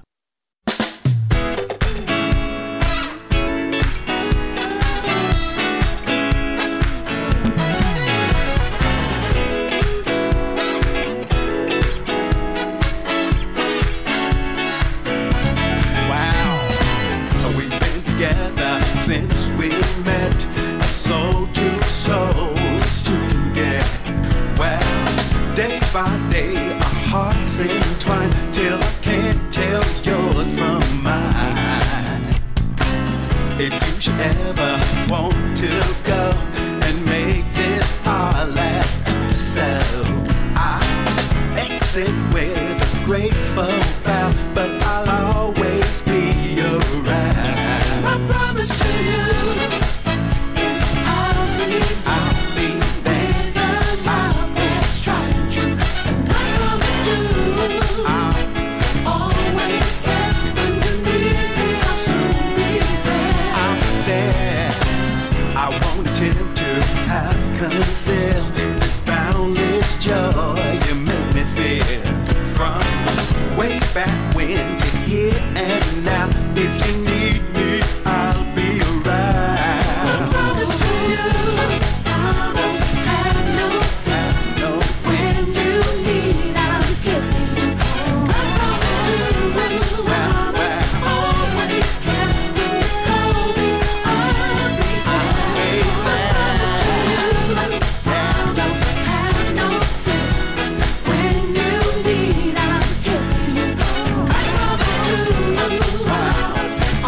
D: Since we met, I sold two souls to get. Well, day by day, our hearts entwine till I can't tell yours from mine. If you should ever want to go and make this our last episode, I exit with a graceful bow, but I'll always be around. My promise to you is I'll be there with a love that's tried and true. And I promise to I'll always care when you need me. I'll soon be there. I'm there. I won't attempt to have concealed this boundless joy you make me feel. From way back when to here and now, if you need me, I'll be around. I promise to you, promise have no fear. When you need, I'm here for you. I promise to promise always care. When you call me, I'll be there. I promise to you, promise have no fear. When you need, I'm here for you. I promise to promise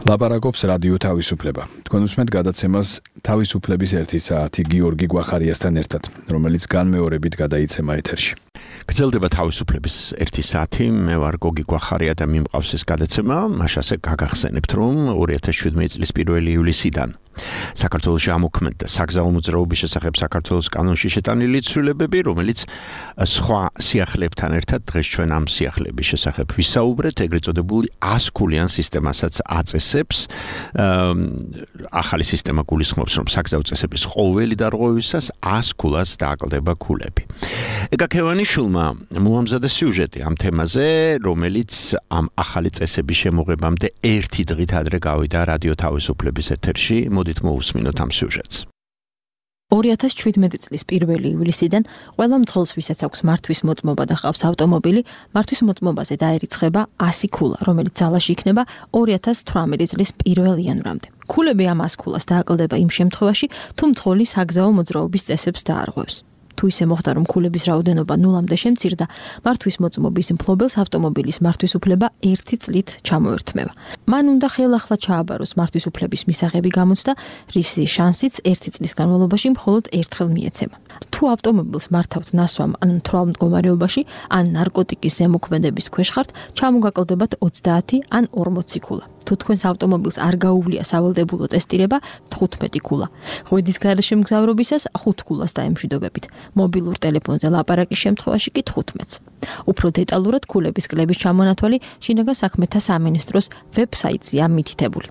B: ლაპარაკობს რადიო თავისუფლება. თქვენ უსმენთ გადაცემას თავისუფლების 1 საათი გიორგი გვახარიასთან ერთად, რომელიც განმეორებით გადაიცემა ეთერში.
C: გრძელდება თავისუფლების 1 საათი, მე ვარ გოგი გვახარია და მიმყავს ეს გადაცემა, მაშასე გაგახსენებთ, რომ 2017 წლის 1 ივლისიდან საქართველოში ამოქმედდა საგზაო მოძრაობის შესახებ საქართველოს კანონში შეტანილი ცვლილებები, რომელიც სხვა სიახლეებთან ერთად დღეს ჩვენ ამ სიახლეების შესახებ ვისაუბრეთ, ეგრეთ წოდებული 100 ქულიან სისტემასაც აწესებს. ახალი სისტემა გულისხმობს, რომ საგზაო წესების ყოველი დარღვევისას 100 ქულას დააკლდება ქულები. ეკაქევანიშვილმა მოამზადა სიუჟეტი ამ თემაზე, რომელიც ამ ახალი წესების შემოღებამდე 1 დღით ადრე გავიდა რადიო თავისუფლების ეთერში. მოდით მოусმინოთ ამ სიუჟეტს.
I: 2017 წლის 1 ივლისიდან ყველა მძღოლს, ვისაც აქვს მართვის მოწმობა და ყავს ავტომობილი, მართვის მოწმობაზე დაერიცხება 100 ქულა, რომელიც ძალაში იქნება 2018 წლის 1 იანვრამდე. ქულები ამ 100 ქულას დააკლდება იმ შემთხვევაში, თუ მძღოლი საგზაო მოძრაობის წესებს დაარღვევს. თუ ისე მოხდა, რომ ქულების რაოდენობა ნულამდე შემცირდა, მართვის მოწმობის მფლობელს ავტომობილის მართვის უფლება 1 წლით ჩამოერთმევა. მან უნდა ხელახლა ჩააბაროს მართვის უფლების მისაღები გამოცდა, რის შანსიც 1 წლის განმავლობაში მხოლოდ ერთხელ მიეცემა. თუ ავტომობილს მართავთ ნასვამ ან მთვრალ მდგომარეობაში, ან ნარკოტიკის ზემოქმედების ქვეშ ხართ, ჩამოგაკლდებათ 30 ან 40 ქულა. თუ თქვენს ავტომობილს არ გაუვლია სავალდებულო ტესტირება, 15 ქულა. ღვიდის გარეშე მგზავრობისას 5 ქულას დაემშვიდობებით. მობილურ ტელეფონზე ლაპარაკის შემთხვევაში კი 15. უფრო დეტალურად ქულების კლების ჩამონათვალი შინაგან საქმეთა სამინისტროს ვებსაიტზეა მითითებული.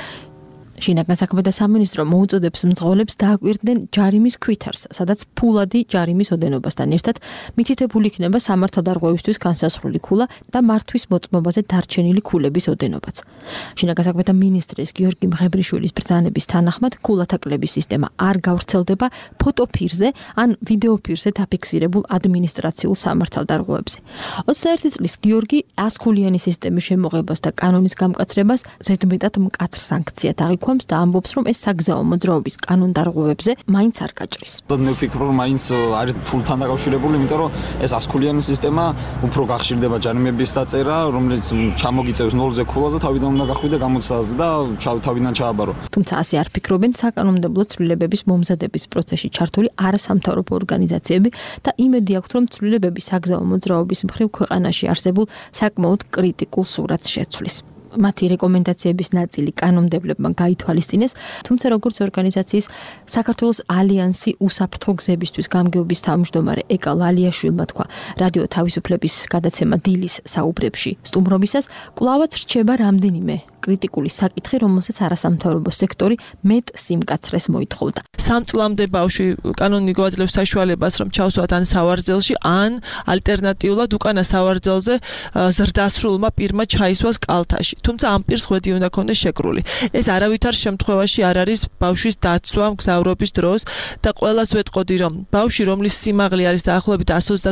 I: შინაგან საქმეთა სამინისტრო მოუწოდებს მძღოლებს დააკვირდნენ ჯარიმის ქვითარს, სადაც ფულადი ჯარიმის ოდენობასთან ერთად მითითებული იქნება სამართალდარღვევისთვის განსაზღვრული ქულა და მართვის მოწმობაზე დარჩენილი ქულების ოდენობაც. შინაგან საქმეთა მინისტრის გიორგი მღებრიშვილის ბრძანების თანახმად ქულათა კლების სისტემა არ გავრცელდება ფოტოფირზე ან ვიდეოფირზე დაფიქსირებულ ადმინისტრაციულ სამართალდარღვევებზე. 21 წლის გიორგი 100 ქულიანი სისტემის შემოღებას და კანონის გამკაცრებას ზედმეტად მკაცრ სანქციად აღიქვამს და ამბობს, რომ ეს საგზაო მოძრაობის კანონდარღვევებზე მაინც არ გაჭრის.
K: მე ვფიქრობ, რომ მაინც არის ფულთან დაკავშირებული, იმიტომ რომ ეს 100 ქულიანი სისტემა უფრო გახშირდება ჯარიმების დაწერა, რომელიც ჩამოგიწევს 0-ზე ქულაზე, თავიდან უნდა გახვიდე გამოცდაზე და თავიდან ჩააბარო.
I: თუმცა ასე არ ფიქრობენ საკანონმდებლო ცვლილებების მომზადების პროცესში ჩართული არასამთავრობო ორგანიზაციები და იმედი აქვთ, რომ ცვლილებები საგზაო მოძრაობის მხრივ ქვეყანაში არსებულ საკმაოდ კრიტიკულ სურათს შეცვლის. მათი რეკომენდაციების ნაწილი კანონმდებლებმა გაითვალისწინეს, თუმცა როგორც ორგანიზაციის საქართველოს ალიანსი უსაფრთხო გზებისთვის გამგეობის თავმჯდომარე ეკა ლალიაშვილმა თქვა რადიო თავისუფლების გადაცემა დილის საუბრებში სტუმრობისას, კვლავაც რჩება რამდენიმე კრიტიკული საკითხი, რომელსაც არასამთავრობო სექტორი მეტ სიმკაცრეს მოითხოვდა.
L: 3 წლამდე ბავშვი კანონი გვაძლევს საშუალებას, რომ ჩავსვათ ან სავარძელში, ან ალტერნატიულად უკანა სავარძელზე ზრდასრულმა პირმა ჩაისვას კალთაში. თუმცა ამ პირს ხვედი უნდა ქონდეს შეკრული. ეს არავითარ შემთხვევაში არ არის ბავშვის დაცვა მგზავრობის დროს და ყველას ვეტყოდი, რომ ბავშვი, რომლის სიმაღლე არის დაახლოებით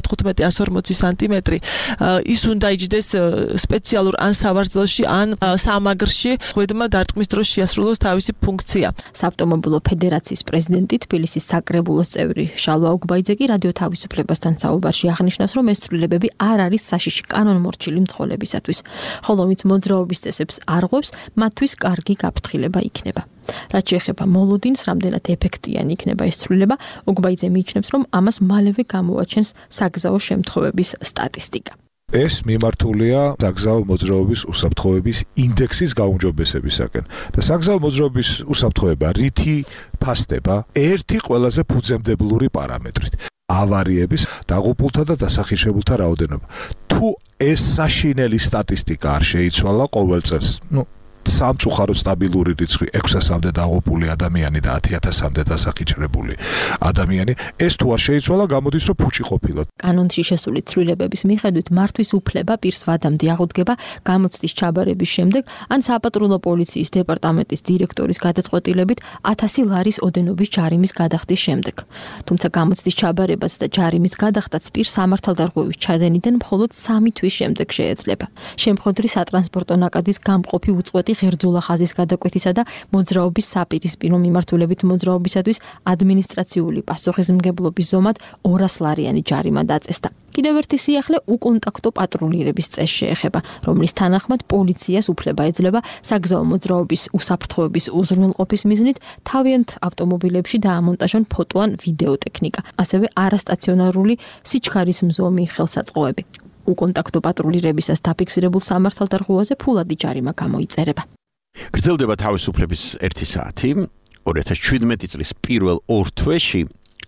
L: 135-140 სანტიმეტრი, ის უნდა იჯდეს სპეციალურ ან სავარძელში, ან სამაგრში, ხვედმა დარტყმის დროს შეასრულოს თავისი ფუნქცია.
I: საავტომობილო ფედერაციის პრეზიდენტი, თბილისის საკრებულოს წევრი შალვა ოგბაიძე კი რადიო თავისუფლებასთან საუბარში აღნიშნავს, რომ ეს ცვლილებები არ არის საშიში კანონმორჩილი მძღოლებისათვის, ხოლო ვინც მოძრაობის წესებს არღვევს, მათთვის კარგი გაფრთხილება იქნება. რაც შეეხება მოლოდინს, რამდენად ეფექტიანი იქნება ეს ცვლილება, ოგბაიძე მიიჩნევს, რომ ამას მალევე გამოაჩენს საგზაო შემთხვევების სტატისტიკა.
M: ეს მიმართულია საგზაო მოძრაობის უსაფრთხოების ინდექსის გაუმჯობესებისაკენ. და საგზაო მოძრაობის უსაფრთხოება რითი ფასდება? ერთი ყველაზე ფუძემდებლური პარამეტრით. ავარიების, დაღუპულთა და დასახიშებულთა რაოდენობა. თუ ეს საშინელი სტატისტიკა არ შეიცვალა ყოველ წელს, სამწუხაროდ სტაბილური რიცხვი 600-მდე დაღუპული ადამიანი და 10,000-მდე დასახიჩრებული ადამიანი, ეს თუ არ შეიცვალა, გამოდის, რომ ფუჭი ყოფილად.
I: კანონში შესული ცვლილებების მიხედვით მართვის უფლება პირს ვადამდე აღუდგება გამოცდის ჩაბარების შემდეგ, ან საპატრულო პოლიციის დეპარტამენტის დირექტორის გადაწყვეტილებით 1000 ლარის ოდენობის ჯარიმის გადახდის შემდეგ. თუმცა გამოცდის ჩაბარებას და ჯარიმის გადახდაც პირს სამართალდარღვევის ჩადენიდან მხოლოდ 3 თვის შემდეგ შეეძლება. შემხოდრი სატრანსპორტო ნაკადის გამყოფი უწყვეტი პარლამენტი ღერძულა ხაზის გადაკვეთისა და მოძრაობის საპირისპირო მიმართულებით მოძრაობისათვის ადმინისტრაციული პასუხისმგებლობის ზომად 200 ლარიანი ჯარიმა დაწესდა. კიდევ ერთი სიახლე უკონტაქტო პატრულირების წესს შეეხება, რომლის თანახმად პოლიციას უფლება ეძლევა საგზაო მოძრაობის უსაფრთხოების უზრუნველყოფის მიზნით თავიანთ ავტომობილებში დაამონტაჟონ ფოტო ან ვიდეო ტექნიკა, ასევე არასტაციონარული სიჩქარის მზომი ხელსაწყოები. უკონტაქტო პატრულირებისას დაფიქსირებულ სამართალდარღვევაზე ფულადი ჯარიმა გამოიწერება.
C: გრძელდება თავისუფლების 1 საათი 2017 წლის პირველ ორ თვეში,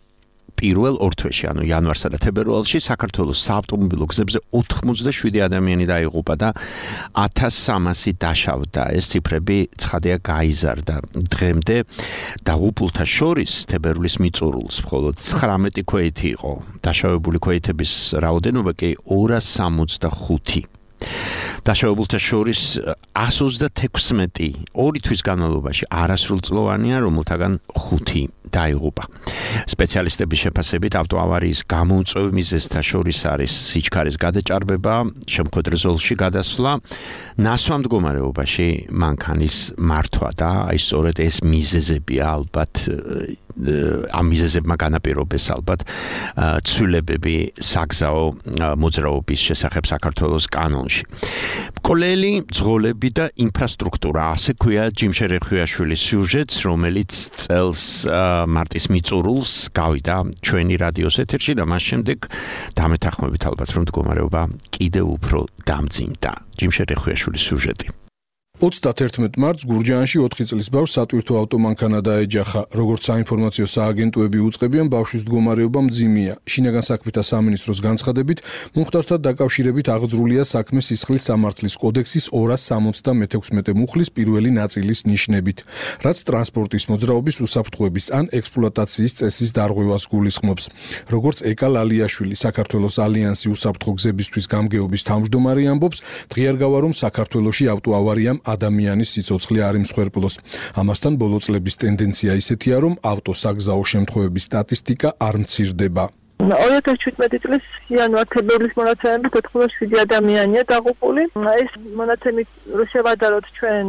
C: ანუ იანვარსა და თებერვალში საქართველოს საავტომობილო გზებზე 87 ადამიანი დაიღუპა და 1300 დაშავდა. ეს ციფრები ცხადია გაიზარდა. დღემდე დაღუპულთა შორის თებერვლის მიწურულს მხოლოდ 19 ქვეითი იყო. დაშავებული ქვეითების რაოდენობა კი 265. დაშავებულთა შორის 136 ორი თვის განმავლობაში არასრულწლოვანია, რომელთაგან 5 დაიღუპა. სპეციალისტების შეფასებით ავტოავარიის გამოუწვევ მიზეზთა შორის არის სიჩქარის გადაჭარბება, შემოქმედრ ზოლში გადასვლა, ნასვა მდგომარეობაში მანქანის მართვა და აი სწორედ ეს მიზეზებია ალბათ ამ მიზეზებმა განაპირობეს ალბათ ცვლილებები საგზაო მოძრაობის შესახებ საქართველოს კანონში. მკვლელი, ძღოლები და ინფრასტრუქტურა, ასე ქვია ჯიმშე რეხვიაშვილის სიუჟეტს, რომელიც წელს მარტის მიწურულს გავიდა ჩვენი რადიოს ეთერში და მას შემდეგ დამეთანხმებით ალბათ რომ მდგომარეობა კიდევ უფრო დამძიმდა. ჯიმშე რეხვიაშვილის სიუჟეტი.
N: 31 მარტს გურჯაანში 4 წლის ბავშვს სატვირთო ავტომანქანა დაეჯახა. როგორც საინფორმაციო სააგენტოები უწყებიან, ბავშვის მდგომარეობა მძიმეა. შინაგან საქმეთა სამინისტროს განცხადებით, მომხდართან დაკავშირებით აღძრულია საქმე სისხლის სამართლის კოდექსის 276 მუხლის პირველი ნაწილის ნიშნებით, რაც ტრანსპორტის მოძრაობის უსაფრთხოების ან ექსპლუატაციის წესის დარღვევას გულისხმობს. როგორც ეკა ლალიაშვილი, საქართველოს ალიანსი უსაფრთხო გზებისთვის გამგეობის თავმჯდომარე ამბობს, დღიარგავა რომ საქართველოში ავტოავარიამ ადამიანის სიცოცხლე არ იმსხვერპლოს. ამასთან ბოლო წლების ტენდენცია ისეთია, რომ ავტოსაგზაო შემთხვევების სტატისტიკა არ მცირდება.
O: 2017 წლის იანვარ-თებერვლის მონაცემებით 87 ადამიანია დაღუპული. ეს მონაცემი რო შევადაროთ ჩვენ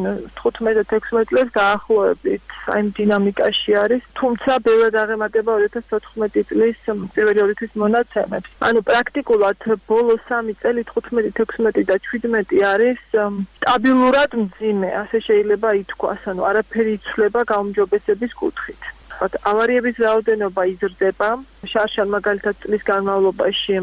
O: 15-16 წელს დაახლოებით აი დინამიკაში არის, თუმცა ბევრად აღემატება 2014 წლის პირველი ორი თვის მონაცემებს. ანუ პრაქტიკულად ბოლო 3 წელი 15, 16 და 17 არის სტაბილურად მძიმე, ასე შეიძლება ითქვას, ანუ არაფერი იცვლება გაუმჯობესების კუთხით. ავარიების რაოდენობა იზრდება. შარშან მაგალითად წლის განმავლობაში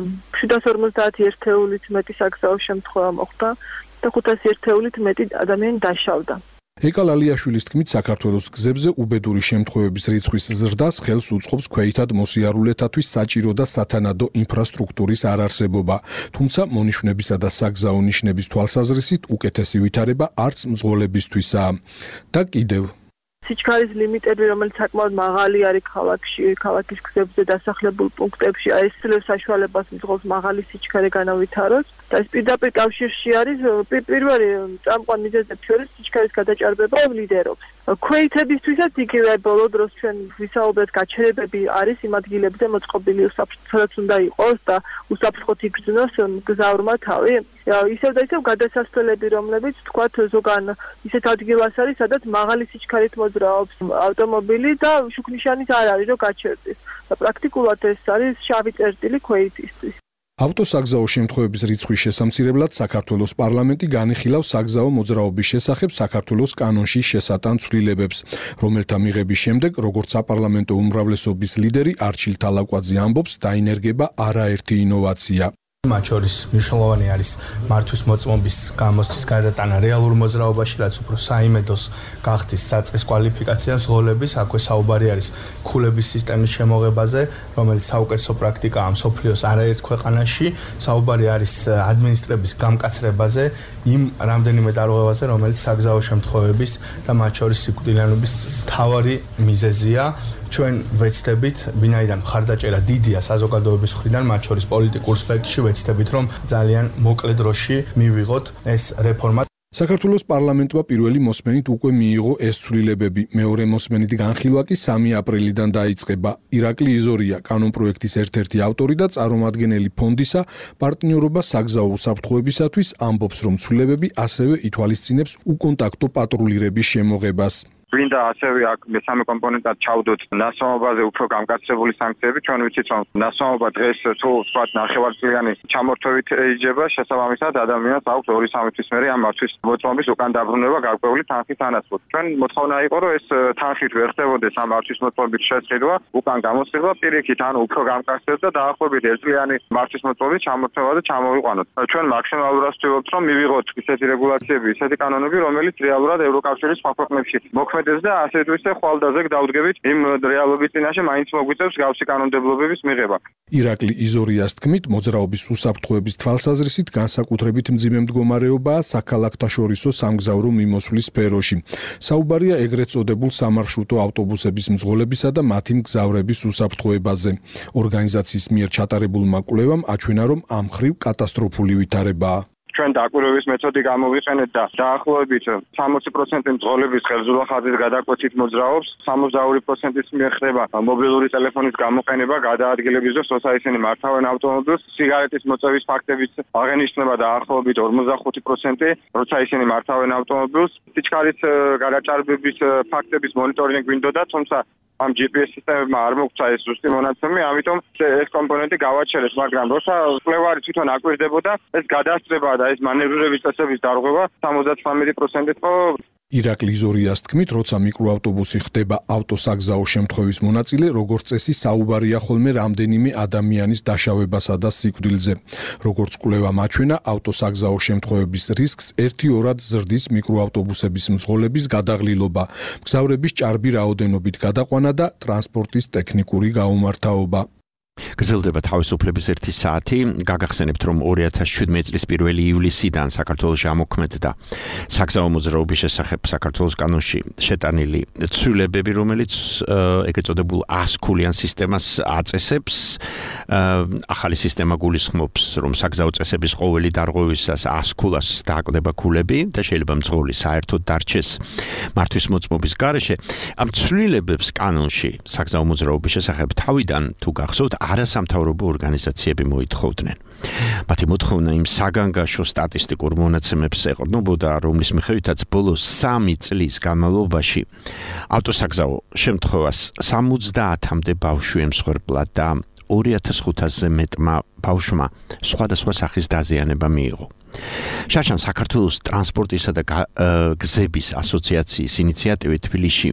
O: 750 ერთეულით მეტი საგზაო შემთხვევა მოხდა და 500 ერთეულით მეტი ადამიანი დაშავდა.
N: ეკა ლალიაშვილის თქმით, საქართველოს გზებზე უბედური შემთხვევების რიცხვის ზრდას ხელს უწყობს ქვეითად მოსიარულეთათვის საჭირო და სათანადო ინფრასტრუქტურის არარსებობა. თუმცა მონიშნებისა და საგზაო ნიშნების თვალსაზრისით უკეთესი ვითარება არც მძღოლებისთვისაა. და კიდევ
O: სიჩქარის ლიმიტები, რომელიც საკმაოდ მაღალი არის ქალაქის გზებზე დასახლებულ პუნქტებში, ეს ცდილობს საშუალებას მძღოლს მაღალი სიჩქარე განავითაროს. და ეს პირდაპირ კავშირში არის პირველი წამყვან მიზეზებს შორის სიჩქარის გადაჭარბება ლიდერობს. ქვეითებისთვისაც იგივე ბოლო დროს ჩვენ ვისაუბრეთ, გაჩერებები არის იმ ადგილებზე მოწყობილი სადაც უნდა იყოს და უსაფრთხოდ იგრძნოს მგზავრმა თავი. ისევ და ისევ გადასასვლელები, რომლებიც თქვათ ზოგან ისეთ ადგილას არის, სადაც მაღალი სიჩქარით მოძრაობს ავტომობილი და შუქნიშანიც არ არის, რომ გაჩერდეს. და პრაქტიკულად ეს არის შავი წერტილი ქვეითისთვის.
N: ავტოსაგზაო შემთხვევების რიცხვის შესამცირებლად საქართველოს პარლამენტი განიხილავს საგზაო მოძრაობის შესახებ საქართველოს კანონში შესატან ცვლილებებს, რომელთა მიღების შემდეგ, როგორც საპარლამენტო უმრავლესობის ლიდერი არჩილ თალაკვაძე ამბობს, დაინერგება არაერთი ინოვაცია.
P: მათ შორის მნიშვნელოვანი არის მართვის მოწმობის გამოსცის გადატანა რეალურ მოძრაობაში, რაც უფრო საიმედოს გახდის საწყის კვალიფიკაცია ზღოლების, აქვე საუბარი არის ქულების სისტემის შემოღებაზე, რომელიც საუკეთესო პრაქტიკაა მსოფლიოს არაერთ ქვეყანაში, საუბარი არის ადმინისტრების გამკაცრებაზე, იმ რამდენიმე დარღვევაზე, რომელიც საგზაო შემთხვევების და მათ შორის სიკვდილიანობის მთავარი მიზეზია. ჩვენ ვეცდებით, ვინაიდან მხარდაჭერა დიდია საზოგადოების მხრიდან, მათ შორის პოლიტიკურ სპექტრში ვეცდებით, რომ ძალიან მოკლე დროში მივიღოთ ეს რეფორმა.
N: საქართველოს პარლამენტმა პირველი მოსმენით უკვე მიიღო ეს ცვლილებები. მეორე მოსმენით განხილვა კი 3 აპრილიდან დაიწყება. ირაკლი იზორია კანონპროექტის ერთ-ერთი ავტორი და წარმომადგენელი ფონდისა პარტნიორობა საგზაო უსაფრთხოებისათვის ამბობს, რომ ცვლილებები ასევე ითვალისწინებს უკონტაქტო პატრულირების შემოღებას.
Q: გვინდა ასევე აქ მესამე კომპონენტად ჩავდოთ ნასვამობაზე უფრო გამკაცებული სანქციები. ჩვენ ვიცით, რომ ნასვამობა დღეს თუ ვთქვათ ნახევარწლიანი ჩამორთვევით ეიჯება, შესაბამისად ადამიანს აქვს 2-3 თვის მერე ამ მართვის მოწმობის უკან დაბრუნება გარკვეული თანხით თანასწორ. ჩვენ მოთხოვნა იყო, რომ ეს თანხით ვერ ხდებოდეს ამ მართვის მოწმობის შესყიდვა, უკან გამოსყიდვა პირიქით, ანუ უფრო გამკაცდეს და დაახლოებით 1 წლიანი მართვის მოწმობის ჩამორთვევა და ჩამოვიყვანოთ. ჩვენ მაქსიმალურად ვცდილობთ, რომ მივიღოთ ისეთი რეგულაციები, ისეთი კანონები, რომელიც რეალურად ევროკავშირის სხვა ქვეყნებში და ასე თუ ისე ხვალდაზე დავდგებით იმ რეალობის წინაშე მაინც მოგვიწევს გავსი კანონმდებლობების მიღება.
N: ირაკლი იზორიას თქმით, მოძრაობის უსაფრთხოების თვალსაზრისით განსაკუთრებით მძიმე მდგომარეობაა საქალაქთაშორისო სამგზავრო მიმოსვლის სფეროში. საუბარია ეგრეთ წოდებულ სამარშრუტო ავტობუსების მძღოლებისა და მათი მგზავრების უსაფრთხოებაზე. ორგანიზაციის მიერ ჩატარებულმა კვლევამ აჩვენა, რომ ამ მხრივ კატასტროფული ვითარებაა.
Q: ჩვენ დაკვირვების მეთოდი გამოვიყენეთ და დაახლოებით 60% მძღოლების ხელზურა ხაზის გადაკვეთით მოძრაობს, 62%-ის მიერ ხდება მობილური ტელეფონის გამოყენება გადაადგილების დროს, როცა ისინი მართავენ ავტომობილს, სიგარეტის მოწევის ფაქტებიც აღენიშნება დაახლოებით 45%, როცა ისინი მართავენ ავტომობილს. სიჩქარის გადაჭარბების ფაქტების მონიტორინგი გვინდოდა, თუმცა ამ GPS სისტემებმა არ მოგცა ეს ზუსტი მონაცემი, ამიტომ ეს კომპონენტი გავაჩერეთ, მაგრამ როცა კვლევარი თვითონ აკვირდებოდა, ეს გადასწრება და ეს მანევრირების წესების დარღვევა 79% იყო.
N: ირაკლი იზორიას თქმით, როცა მიკროავტობუსი ხდება ავტოსაგზაო შემთხვევის მონაწილე, როგორც წესი საუბარია ხოლმე რამდენიმე ადამიანის დაშავებასა და სიკვდილზე. როგორც კვლევამ აჩვენა, ავტოსაგზაო შემთხვევების რისკს 1-2-რად ზრდის მიკროავტობუსების მძღოლების გადაღლილობა, მგზავრების ჭარბი რაოდენობით გადაყვანა და ტრანსპორტის ტექნიკური გაუმართავობა.
C: გრძელდება თავისუფლების 1 საათი. გაგახსენებთ, რომ 2017 წლის 1 ივლისიდან საქართველოში ამოქმედდა საგზაო მოძრაობის შესახებ საქართველოს კანონში შეტანილი ცვლილებები, რომელიც ეგრეთ წოდებულ 100-ქულიან სისტემას აწესებს. ახალი სისტემა გულისხმობს, რომ საგზაო წესების ყოველი დარღვევისას 100 ქულას დააკლდება ქულები და შეიძლება მძღოლი საერთოდ დარჩეს მართვის მოწმობის გარეშე. ამ ცვლილებებს კანონში საგზაო მოძრაობის შესახებ თავიდან თუ გახსოვთ არასამთავრობო ორგანიზაციები მოითხოვდნენ. მათი მოთხოვნა იმ საგანგაშო სტატისტიკურ მონაცემებს ეყრდნობოდა, რომლის მიხედვითაც ბოლოს 3 წლის განმავლობაში ავტოსაგზაო შემთხვევას 70-მდე ბავშვი ემსხვერპლა და 2500-ზე მეტმა ბავშვმა სხვადასხვა სახის დაზიანება მიიღო. შაშან საქართველოს ტრანსპორტისა და გზების ასოციაციის ინიციატივით თბილისში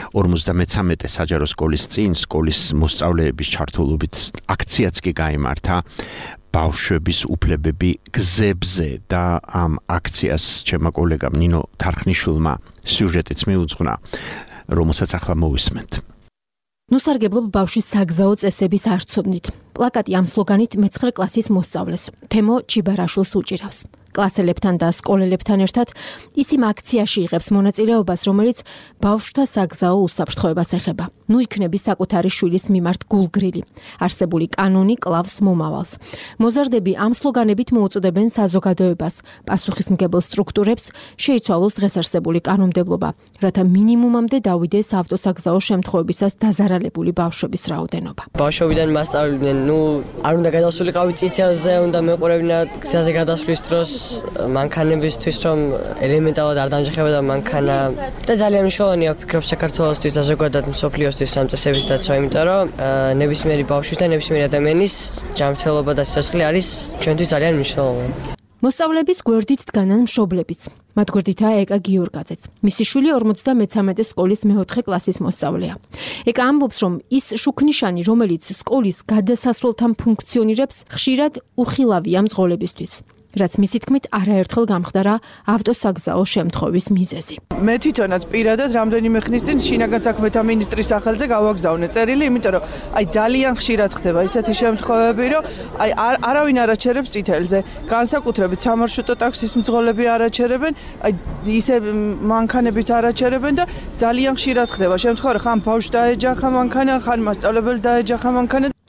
C: 53 საჯარო სკოლის წინ სკოლის მოსწავლეების ჩართულობით აქციაც კი გაიმართა ბავშვების უფლებები გზებზე და ამ აქციას ჩემმა კოლეგამ ნინო თარხნიშვილმა სიუჟეტიც მიუძღვნა, რომელსაც ახლა მოვისმენთ.
I: ნუსარგებლობ ბავშვის საგზაო წესების არცოდნით. პლაკატი ამ სლოგანით მე-9 კლასის მოსწავლეს თემო ჩიბარაშვილს უჭირავს. კლასელებთან და სკოლელებთან ერთად ის იმ აქციაში იღებს მონაწილეობას, რომელიც ბავშვთა საგზაო უსაფრთხოებას ეხება. ნუ იქნები საკუთარი შვილის მიმართ გულგრილი. არსებული კანონი კლავს მომავალს. მოზარდები ამ სლოგანებით მოუწოდებენ საზოგადოებას, პასუხისმგებელ სტრუქტურებს შეიცვალოს დღეს არსებული კანონმდებლობა, რათა მინიმუმამდე დავიდეს ავტოსაგზაო შემთხვევებისას დაზარალებული ბავშვების რაოდენობა.
R: ბავშვობიდან მასწავლებდნენ, არ უნდა გადასულიყავი წითელზე, უნდა მეყურებინათ გზაზე გადასვლის დროს მანქანებისთვის, რომ ელემენტარულად არ დამჯერებოდა მანქანა და ძალიან მნიშვნელოვანია ვფიქრობ საქართველოსთვის და ზოგადად მსოფლიოსთვის ამ წესების დაცვა, იმიტომ რომ ნებისმიერი ბავშვის და ნებისმიერი ადამიანის ჯანმრთელობა და სიცოცხლე არის ჩვენთვის ძალიან მნიშვნელოვანი.
I: მოსწავლეების გვერდით დგანან მშობლებიც. მათ გვერდითაა ეკა გიორგაძეც. მისი შვილი 53 სკოლის მე-4 კლასის მოსწავლეა. ეკა ამბობს, რომ ის შუქნიშანი, რომელიც სკოლის გადასასვლელთან ფუნქციონირებს, ხშირად უხილავია მძღოლებისთვის. რაც მისი თქმით არაერთხელ გამხდარა ავტოსაგზაო შემთხვევის მიზეზი.
S: მე თვითონაც პირადად რამდენიმე ხნის წინ შინაგან საქმეთა მინისტრის სახელზე გავაგზავნე წერილი, იმიტომ რომ ძალიან ხშირად ხდება ისეთი შემთხვევები, რომ არავინ არ აჩერებს წითელზე. განსაკუთრებით სამარშრუტო ტაქსის მძღოლები არ აჩერებენ, ისე მანქანებიც არ აჩერებენ და ძალიან ხშირად ხდება შემთხვევა, ხან ბავშვს დაეჯახა მანქანა, ხან მასწავლებელი დაეჯახა მანქანა.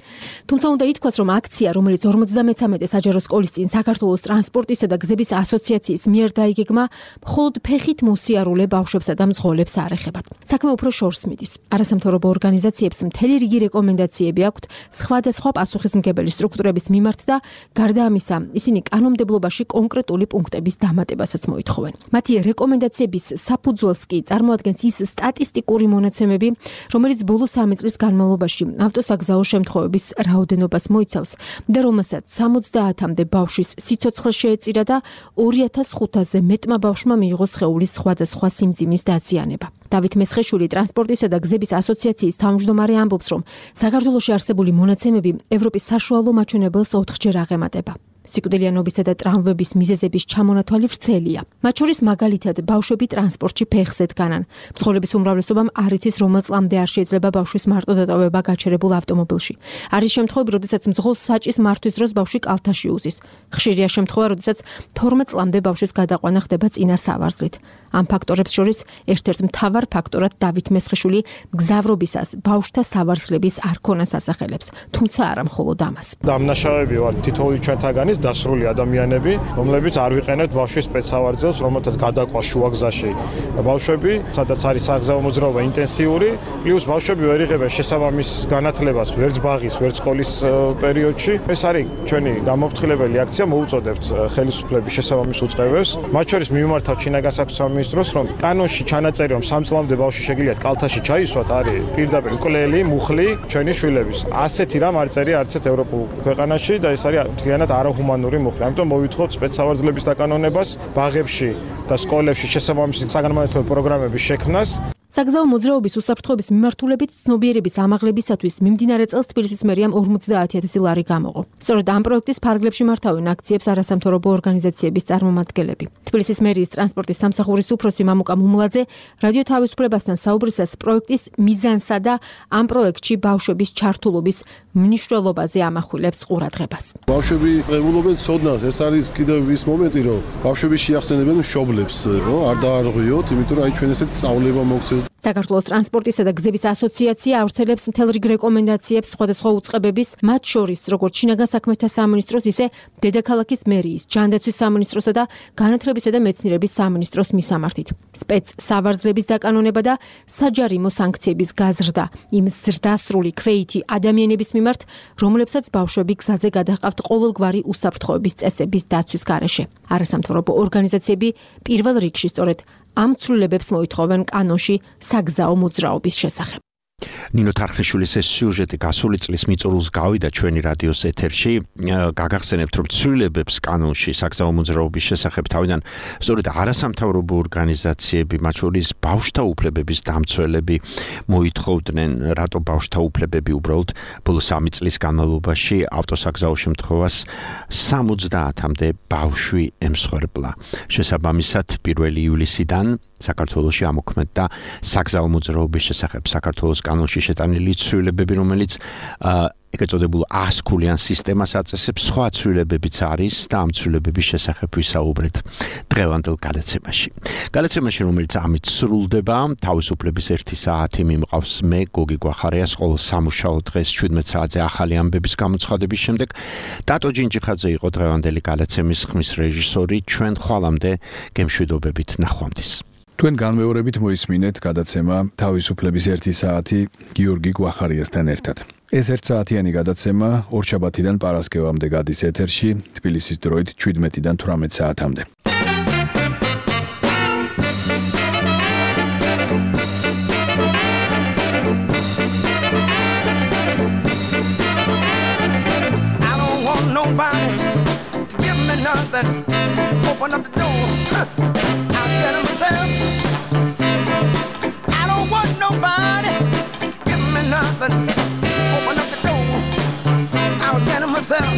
I: თუმცა უნდა ითქვას, რომ აქცია, რომელიც 53 საჯარო სკოლის წინ საქართველოს ტრანსპორტისა და გზების ასოციაციის მიერ დაიგეგმა, მხოლოდ ფეხით მოსიარულე ბავშვებსა და მძღოლებს არ ეხებათ. საქმე უფრო შორს მიდის. არასამთავრობო ორგანიზაციებს მთელი რიგი რეკომენდაციები აქვთ სხვადასხვა პასუხისმგებელი სტრუქტურების მიმართ და გარდა ამისა, ისინი კანონმდებლობაში კონკრეტული პუნქტების დამატებასაც მოითხოვენ. მათი რეკომენდაციების საფუძველს კი წარმოადგენს ის სტატისტიკური მონაცემები, რომელიც ბოლო 3 წლის განმავლობაში ავტოსაგზაო შემთხვევების რაოდენობას მოიცავს და რომელსაც 70-მდე ბავშვის სიცოცხლე შეეწირა და 2500-ზე მეტმა ბავშვმა მიიღო სხეულის სხვადასხვა სიმძიმის დაზიანება. დავით მესხეშვილი ტრანსპორტისა და გზების ასოციაციის თავმჯდომარე ამბობს, რომ საქართველოში არსებული მონაცემები ევროპის საშუალო მაჩვენებელს 4-ჯერ აღემატება. სიკვდილიანობისა და ტრავმების მიზეზების ჩამონათვალი ვრცელია. მათ შორის მაგალითად ბავშვები ტრანსპორტში ფეხზე დგანან. მძღოლების უმრავლესობამ არ იცის, რომელ წლამდე არ შეიძლება ბავშვის მარტო დატოვება გაჩერებულ ავტომობილში. არის შემთხვევები, როდესაც მძღოლს საჭის მართვის დროს ბავშვი კალთაში უზის. ხშირია შემთხვევა, როდესაც 12 წლამდე ბავშვის გადაყვანა ხდება წინა სავარძლით. ამ ფაქტორებს შორის ერთ-ერთ მთავარ ფაქტორად დავით მესხეშვილი მგზავრობისას ბავშვთა სავარძლების არ ქონას ასახელებს, თუმცა არა მხოლოდ ამას.
T: დამნაშავეები ვარ თითოეული ჩვენთაგანის დასრული ადამიანები, რომლებიც არ ვიყენებთ ბავშვის სპეცსავარძელს, რომელთაც გადაყვა შუაგზაში. ბავშვები, სადაც არის საგზაო მოძრაობა ინტენსიური, პლუს ბავშვები ვერ იღებენ შესაბამის განათლებას ვერც ბაღის, ვერც სკოლის პერიოდში. ეს არის ჩვენი გამოფრთხილებელი აქცია, მოუწოდებთ ხელისუფლების შესაბამის უწყებებს. მათ შორის მივმართავთ შინაგან საქმეთა მინისტროს, რომ კანონში ჩანაწერი, რომ 3 წლამდე ბავშვი შეგიძლიათ კალთაში ჩაისვათ, არის პირდაპირ მკვლელი, მუხლი ჩვენი შვილების. ასეთი რამ არ წერია არც ერთ ევროპულ ქვეყანაში და ეს არის მთლიანად არაჰუმანური მუხლი. ამიტომ მოვითხოვთ სპეცსავარძლების დაკანონებას, ბაღებში და სკოლებში შესაბამისი საგანმანათლებლო პროგრამების შექმნას.
I: საგზაო მოძრაობის უსაფრთხოების მიმართულებით ცნობიერების ამაღლებისათვის მიმდინარე წელს თბილისის მერიამ 50000 ლარი გამოყო. სწორედ ამ პროექტის ფარგლებში მართავენ აქციებს არასამთავრობო ორგანიზაციების წარმომადგენლები. თბილისის მერიის ტრანსპორტის სამსახურის უფროსი მამუკა მუმლაძე რადიო თავისუფლებასთან საუბრისას პროექტის მიზანსა და ამ პროექტში ბავშვების ჩართულობის მნიშვნელობაზე ამახვილებს ყურადღებას.
F: ბავშვები ღებულობენ ცოდნას, ეს არის კიდევ ის მომენტი, რომ ბავშვები შეახსენებენ მშობლებს, რომ არ დაარღვიოთ, იმიტომ რომ აი ჩვენ ესეთ სწავლება მოგცეს. საქართველოს ტრანსპორტისა და გზების ასოციაცია ავრცელებს მთელ რიგ რეკომენდაციებს სხვადასხვა უწყებების, მათ შორის როგორც შინაგან საქმეთა სამინისტროს, ისე დედაქალაქის მერიის, ჯანდაცვის სამინისტროსა და განათლებისა და მეცნიერების სამინისტროს მისამართით. სპეცსავარძლების დაკანონება და საჯარიმო სანქციების გაზრდა იმ ზრდასრული ქვეითი ადამიანების მიმართ, რომლებსაც ბავშვები გზაზე გადაჰყავთ ყოველგვარი უსაფრთხოების წესების დაცვის გარეშე. არასამთავრობო ორგანიზაციები პირველ რიგში სწორედ ამ ცვლილებებს მოითხოვენ კანონში საგზაო მოძრაობის შესახებ.
C: ნინო თარხნიშვილის ეს სიუჟეტი გასული წლის მიწურულს გავიდა ჩვენი რადიოს ეთერში. გაგახსენებთ, რომ ცვლილებებს კანონში საგზაო მოძრაობის შესახებ თავიდან სწორედ არასამთავრობო ორგანიზაციები, მათ შორის ბავშვთა უფლებების დამცველები მოითხოვდნენ, რატო ბავშვთა უფლებები უბრალოდ ბოლო 3 წლის განმავლობაში ავტოსაგზაო შემთხვევას 70-მდე ბავშვი ემსხვერპლა. შესაბამისად 1 ივლისიდან საქართველოში ამოქმედდა საგზაო მოძრაობის შესახებ საქართველოს კანონში შეტანილი ცვლილებები, რომელიც ეგრეთ წოდებულ 100-ქულიან სისტემას აწესებს. სხვა ცვლილებებიც არის და ამ ცვლილებების შესახებ ვისაუბრეთ დღევანდელ გადაცემაში. გადაცემაში, რომელიც ამით სრულდება, თავისუფლების 1 საათი მიმყავს მე, გოგი გვახარიას, ყოველ სამუშაო დღეს 17 საათზე ახალი ამბების გამოცხადების შემდეგ. დატო ჯინჯიხაძე იყო დღევანდელი გადაცემის ხმის რეჟისორი. ჩვენ ხვალამდე გემშვიდობებით ნახვამდის.
B: თქვენ განმეორებით მოისმინეთ გადაცემა თავისუფლების 1 საათი გიორგი გვახარიასთან ერთად. ეს 1 საათიანი გადაცემა ორშაბათიდან პარასკევამდე გადის ეთერში, თბილისის დროით 17-დან 18 საათამდე.
D: I don't want nobody to give me nothing. Open up the door. I'll get it myself. I don't want nobody to give me nothing. Open up the door. I'll get it myself.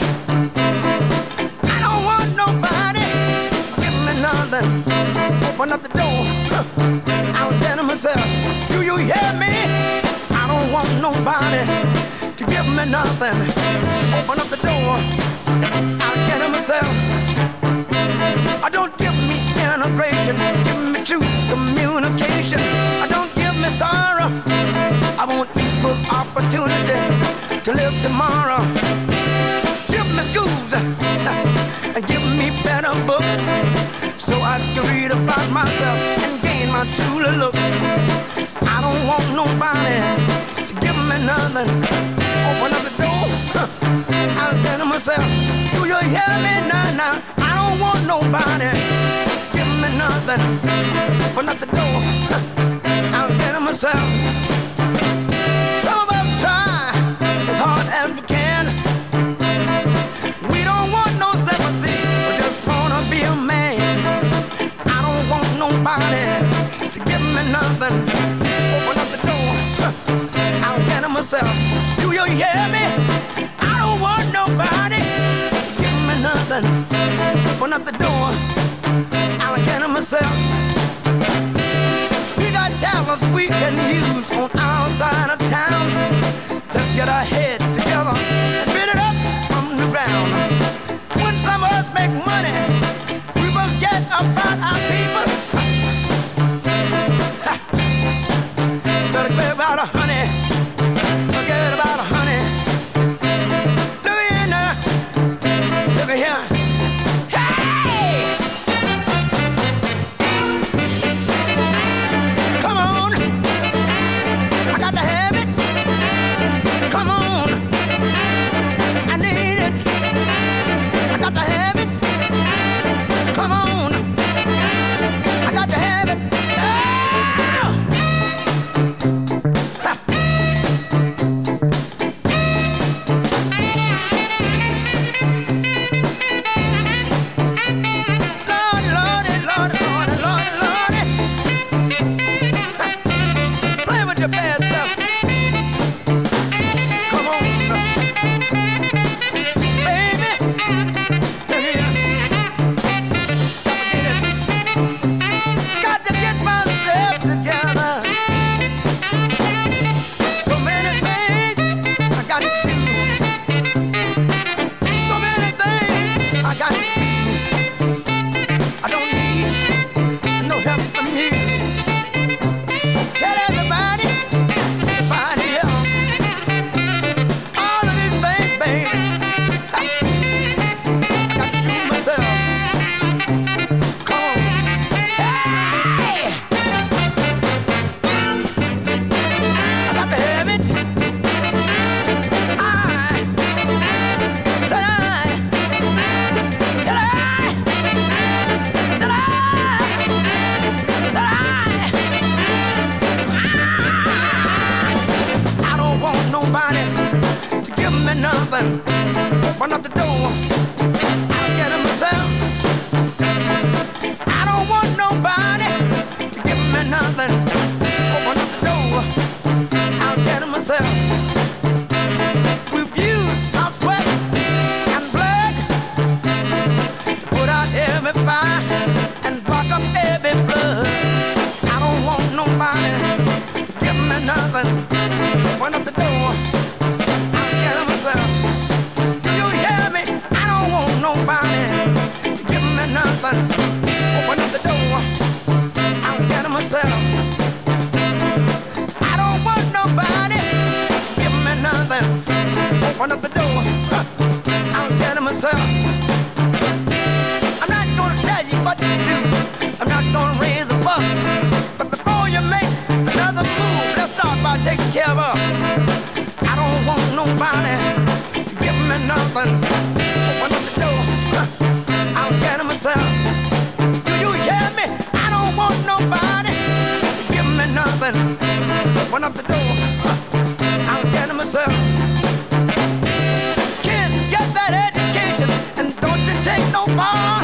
D: I don't want nobody to give me nothing. Open up the door. I'll get it myself. Do you hear me? I don't want nobody to give me nothing. Open up the door. I'll get it myself. I don't give me integration, give me true communication. I don't give me sorrow. I want equal opportunity to live tomorrow. Give me schools and give me better books, so I can read about myself and gain my true looks. I don't want nobody to give me nothing. Open up the door, I'll get it myself. Do you hear me now? I don't want nobody to give me nothing. Open up the door, I'll get it myself. Some of us try as hard as we can. We don't want no sympathy, we just wanna be a man. I don't want nobody to give me nothing. Open up the door, I'll get it myself. Do you hear me? I don't want nobody to give me nothing. Open up the door, I'll get it myself. We got talents we can use on our side of town. Let's get our head together and build it up from the ground. When some of us make money, we forget about our people. Better forget about a honey. Forget about a honey. Look here now. Look here. Hey! Come on. I got to have it. Come on. I need it. I got to have it. Come on. I got to have it. Open up the door, I'll get it myself. I don't want nobody to give me nothing. Open up the door, I'll get it myself. We've used our sweat and blood to put out every fire and block up every flood. I don't want nobody to give me nothing. Open up the door, I'll get it myself. Nobody to give me nothing. Open up the door, I'll get it myself. I don't want nobody to give me nothing. Open up the door, I'll get it myself. I'm not gonna tell you what to do, I'm not gonna raise a fuss, but before you make another move, let's start by taking care of us. I don't want nobody to give me nothing. Open up the door, I'll get it myself. Do you hear me? I don't want nobody to give me nothing. Open up the door, I'll get it myself. Kids, get that education and don't you take no part.